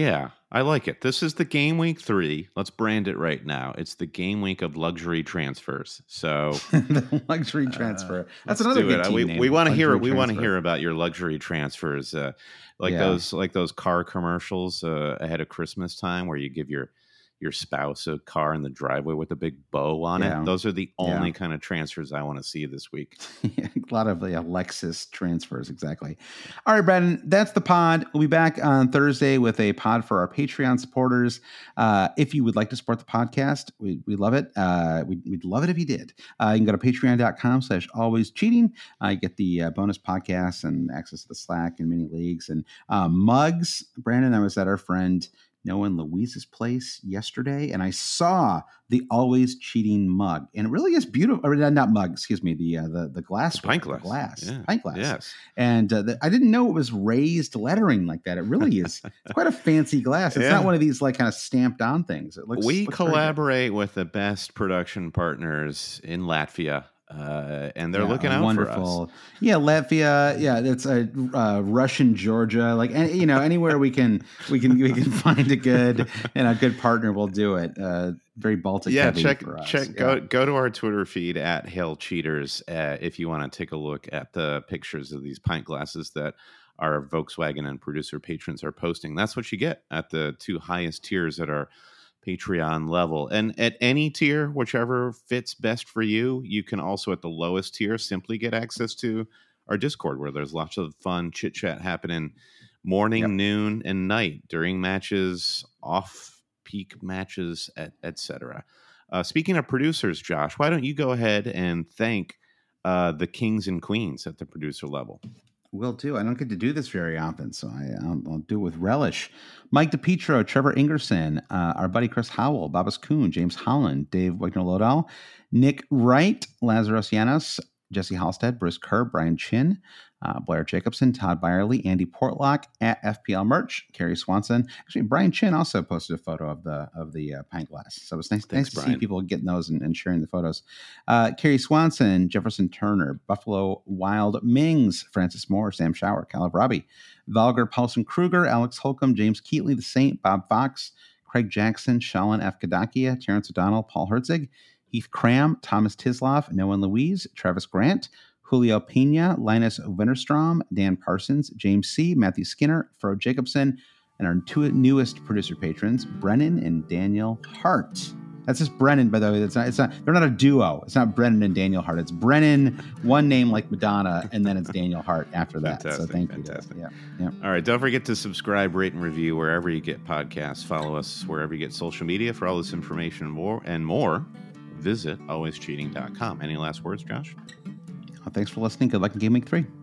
S3: I like it. This is the game week three. Let's brand it right now. It's the game week of luxury transfers. So
S2: the luxury transfer. Uh, That's another good team
S3: we,
S2: name.
S3: We want to hear. We want to hear about your luxury transfers, uh, like yeah. those like those car commercials uh, ahead of Christmas time, where you give your your spouse a car in the driveway with a big bow on yeah. it. Those are the only yeah. kind of transfers I want to see this week.
S2: Yeah, a lot of yeah, Lexus transfers, exactly. All right, Brandon, that's the pod. We'll be back on Thursday with a pod for our Patreon supporters. Uh, if you would like to support the podcast, we, we love it. Uh, we'd, we'd love it if you did. Uh, you can go to patreon.com slash always cheating. Uh, you get the uh, bonus podcasts and access to the Slack and mini leagues and uh, mugs. Brandon, I was at our friend Noah and Louise's place yesterday, and I saw the Always Cheating mug, and it really is beautiful. Or not mug, excuse me, the uh, the the glass,
S3: the pint glass,
S2: the glass,
S3: yeah.
S2: pint glass.
S3: Yes,
S2: and uh, the, I didn't know it was raised lettering like that. It really is. It's quite a fancy glass. It's yeah. not one of these like kind of stamped on things. It looks.
S3: We
S2: looks
S3: collaborate with the best production partners in Latvia. Uh, and they're yeah, looking out
S2: wonderful.
S3: for us.
S2: Yeah, Latvia. Yeah, it's a uh, Russian Georgia. Like any, you know, anywhere we can, we can, we can find a good and a good partner. We'll do it. Uh, very Baltic.
S3: Yeah,
S2: heavy
S3: check
S2: for us.
S3: check.
S2: Yeah.
S3: Go go to our Twitter feed at Hail Cheaters uh, if you want to take a look at the pictures of these pint glasses that our Volkswagen and producer patrons are posting. That's what you get at the two highest tiers at our Patreon level. And at any tier, whichever fits best for you, you can also at the lowest tier simply get access to our Discord, where there's lots of fun chit chat happening morning, yep. noon, and night during matches, off peak matches, et cetera. Uh, speaking of producers, Josh, why don't you go ahead and thank uh, the kings and queens at the producer level?
S2: Will do. I don't get to do this very often, so I, I'll, I'll do it with relish. Mike DePietro, Trevor Ingerson, uh, our buddy Chris Howell, Babas Kuhn, James Holland, Dave Wagner-Lodell, Nick Wright, Lazarus Llanos, Jesse Halstead, Bruce Kerr, Brian Chin, uh, Blair Jacobson, Todd Byerly, Andy Portlock at F P L Merch, Kerry Swanson. Actually, Brian Chin also posted a photo of the of the uh, pint glass, so it's nice, Thanks, nice to Brian. see people getting those and, and sharing the photos. Uh, Kerry Swanson, Jefferson Turner, Buffalo Wild Mings, Francis Moore, Sam Shower, Caleb Robbie, Valgar Paulson Kruger, Alex Holcomb, James Keatley, The Saint, Bob Fox, Craig Jackson, Shalin F. Kadakia, Terrence O'Donnell, Paul Herzig, Heath Cram, Thomas Tisloff, Noah and Louise, Travis Grant, Julio Pena, Linus Winterstrom, Dan Parsons, James C., Matthew Skinner, Fro Jacobson, and our two newest producer patrons, Brennan and Daniel Hart. That's just Brennan, by the way. It's not, it's not, they're not a duo. It's not Brennan and Daniel Hart. It's Brennan, one name like Madonna, and then it's Daniel Hart after that.
S3: Fantastic,
S2: so thank
S3: fantastic.
S2: you. Yeah, yeah.
S3: All right. Don't forget to subscribe, rate, and review wherever you get podcasts. Follow us wherever you get social media for all this information and more. And more. Visit always cheating dot com. Any last words, Josh?
S2: Well, thanks for listening. Good luck in Game Week three.